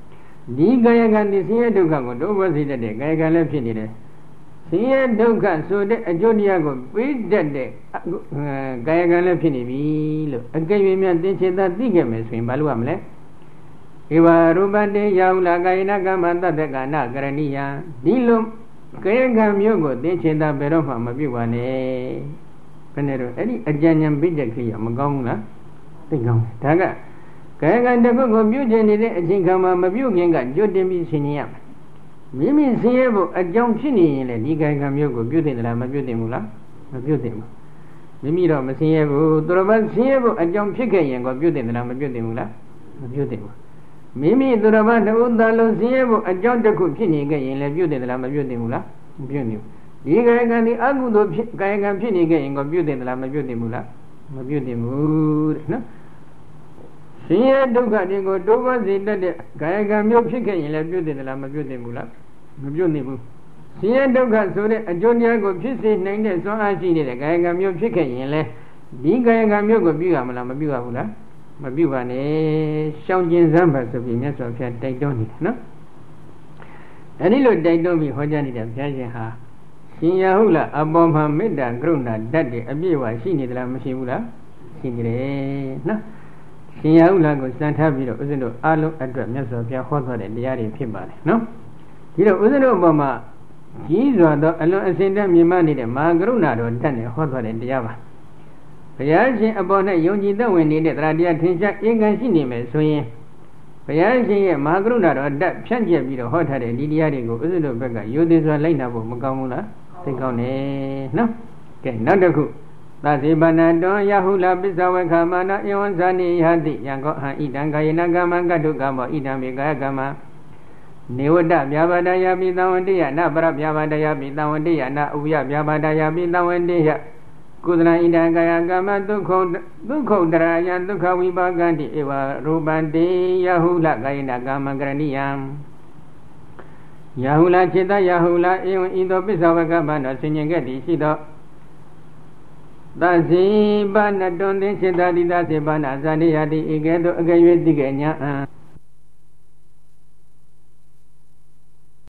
ဒီကာယကံဒီဆင်းရဲဒုက္ခကိုတို့ဘောစီတတ်တဲ့ကာယကံလည်းဖြစ်နေတယ်ဆင်းရဲဒုက္ခဆိုတဲ့အကျိုးတရားကိုပေးတတ်တဲ့ကာယကံလည်းဖြစ်နေပြီလို့အကယ်၍များသင်္ချေသာသိခဲ့မယ်ဆိုရင်ဘာလို့ရမလဲဧဝရူပတေယောလာကာယနာကမ္မတတ္တကနာကရဏိယဒီလိုကာယကံမျိုးကိုသင်္ချေသာဘယ်တော့မှမပြုပါနဲ့ဘယ်နဲ့တော့အဲ့ဒီအကြံဉာဏ်ပိဋကခိယမကောင်းဘူးလားသိကောင်းတယ်ဒါကကာယကံတစ်ခုကိုပြုကျင်နေတဲ့အချိန်ခါမှာမပြုခင်ကကြွတင်ပြီးဆင်ញင်ရမယ်မိမိဆင်းရဲဖို့အကြောင်းဖြစ်နေရင်လည်းဒီကာယကံမျိုးကိုပြုတင်သလားမပြုတင်ဘူးလားမပြုတင်ဘူးမိမိတော့မဆင်းရဲဘူးသူတော်ဘာဆင်းရဲဖို့အကြောင်းဖြစ်ခဲ့ရင်ကိုပြုတင်သလားမပြုတင်ဘူးလားမပြုတင်ဘူးမိမိသူတော်ဘာတဥသာလုံးဆင်းရဲဖို့အကြောင်းတစ်ခုဖြစ်နေခဲ့ရင်လည်းပြုတင်သလားမပြုတင်ဘူးလားမပြုတင်ဘူးဒီကာယကံဒီအကုသိုလ်ဖြစ်ကာယကံဖြစ်နေခဲ့ရင်ကိုပြုတင်သလားမပြုတင်ဘူးလားမပြုတင်ဘူးတဲ့နော်ဆင်းရဲဒုက္ခတွေကိုတိုးပွားစေတတ်တဲ့ကာယကံမျိုးဖြစ်ခဲ့ရင်လည်းပြုတ်တယ်လားမပြုတ်တယ်ဘူးလားမပြုတ်နိုင်ဘူးဆင်းရဲဒုက္ခဆိုတဲ့အကျိုးတရားကိုဖြစ်စေနိုင်တဲ့စွမ်းအားရှိနေတဲ့ကာယကံမျိုးဖြစ်ခဲ့ရင်လည်းဒီကာယကံမျိုးကိုပြုရမလားမပြုရဘူးလားမပြုပါနဲ့ရှောင်ကျဉ်စမ်းပါဆိုပြီးမြတ်စွာဘုရားတိုက်တွန်းနေတယ်နော်အဲဒီလိုတိုက်တွန်းပြီးဟောကြားနေတဲ့ဘုရားရှင်ဟာရှင်ရဟုလားအပေါ်မှာမေတ္တာကရုဏာတတ်တဲ့အပြည့်အဝရှိနေသလားမရှိဘူးလားရှိနေတယ်နော်ရှင်ရဟုလားကိုစံထားပြီးတော့ဥစဉ်တို့အားလုံးအတွက်မြတ်စွာဘုရားဟောထားတဲ့တရားတွေဖြစ်ပါလေနော်ဒီတော့ဥစဉ်တို့အပေါ်မှာကြီးစွာသောအလွန်အစင်တတ်မြင်မနေတဲ့မဟာကရုဏာတော်တတ်နဲ့ဟောထားတဲ့တရားပါဘုရားရှင်အပေါ်၌ယုံကြည်သက်ဝင်နေတဲ့တရားတရားထင်ရှားအင်္ဂါရှိနေမယ်ဆိုရင်ဘုရားရှင်ရဲ့မဟာကရုဏာတော်တတ်ဖြန့်ကျက်ပြီးတော့ဟောထားတဲ့ဒီတရားတွေကိုဥစဉ်တို့ဘက်ကယုံသိစွာလိုက်နာဖို့မကောင်းဘူးလားသိကောင်းတယ်နော်ကဲနောက်တစ်ခုသတိပဏတောယဟုလပစ္စဝေခမနာဧဝံဇာနိယတိယံကောဟံဣဒံကာယနာကမ္မကတ္ထုကမ္မောဣဒံမေကာယကမ္မနေဝတ္တဗျာပါဒယပိသံဝတ္တိယနပရဗျာပါဒယပိသံဝတ္တိယနဥပယဗျာပါဒယပိသံဝတ္တိယကုသလဣဒံကာယကမ္မဒုက္ခတရာယံဒုက္ခဝိပါကံတိဧဝရူပံတေယဟုလကာယနာကမ္မကရဏိယံယဟုလจิตယဟုလဧဝံဤသောပစ္စဝေကမ္မနောဆင်ញင်ခဲ့သည်ရှိသောသစီပနတွန်သင်္စေတတိသစေပနာဇာတိယတိဧကဲ့သို့အကယ်၍သိကဲ့ညာ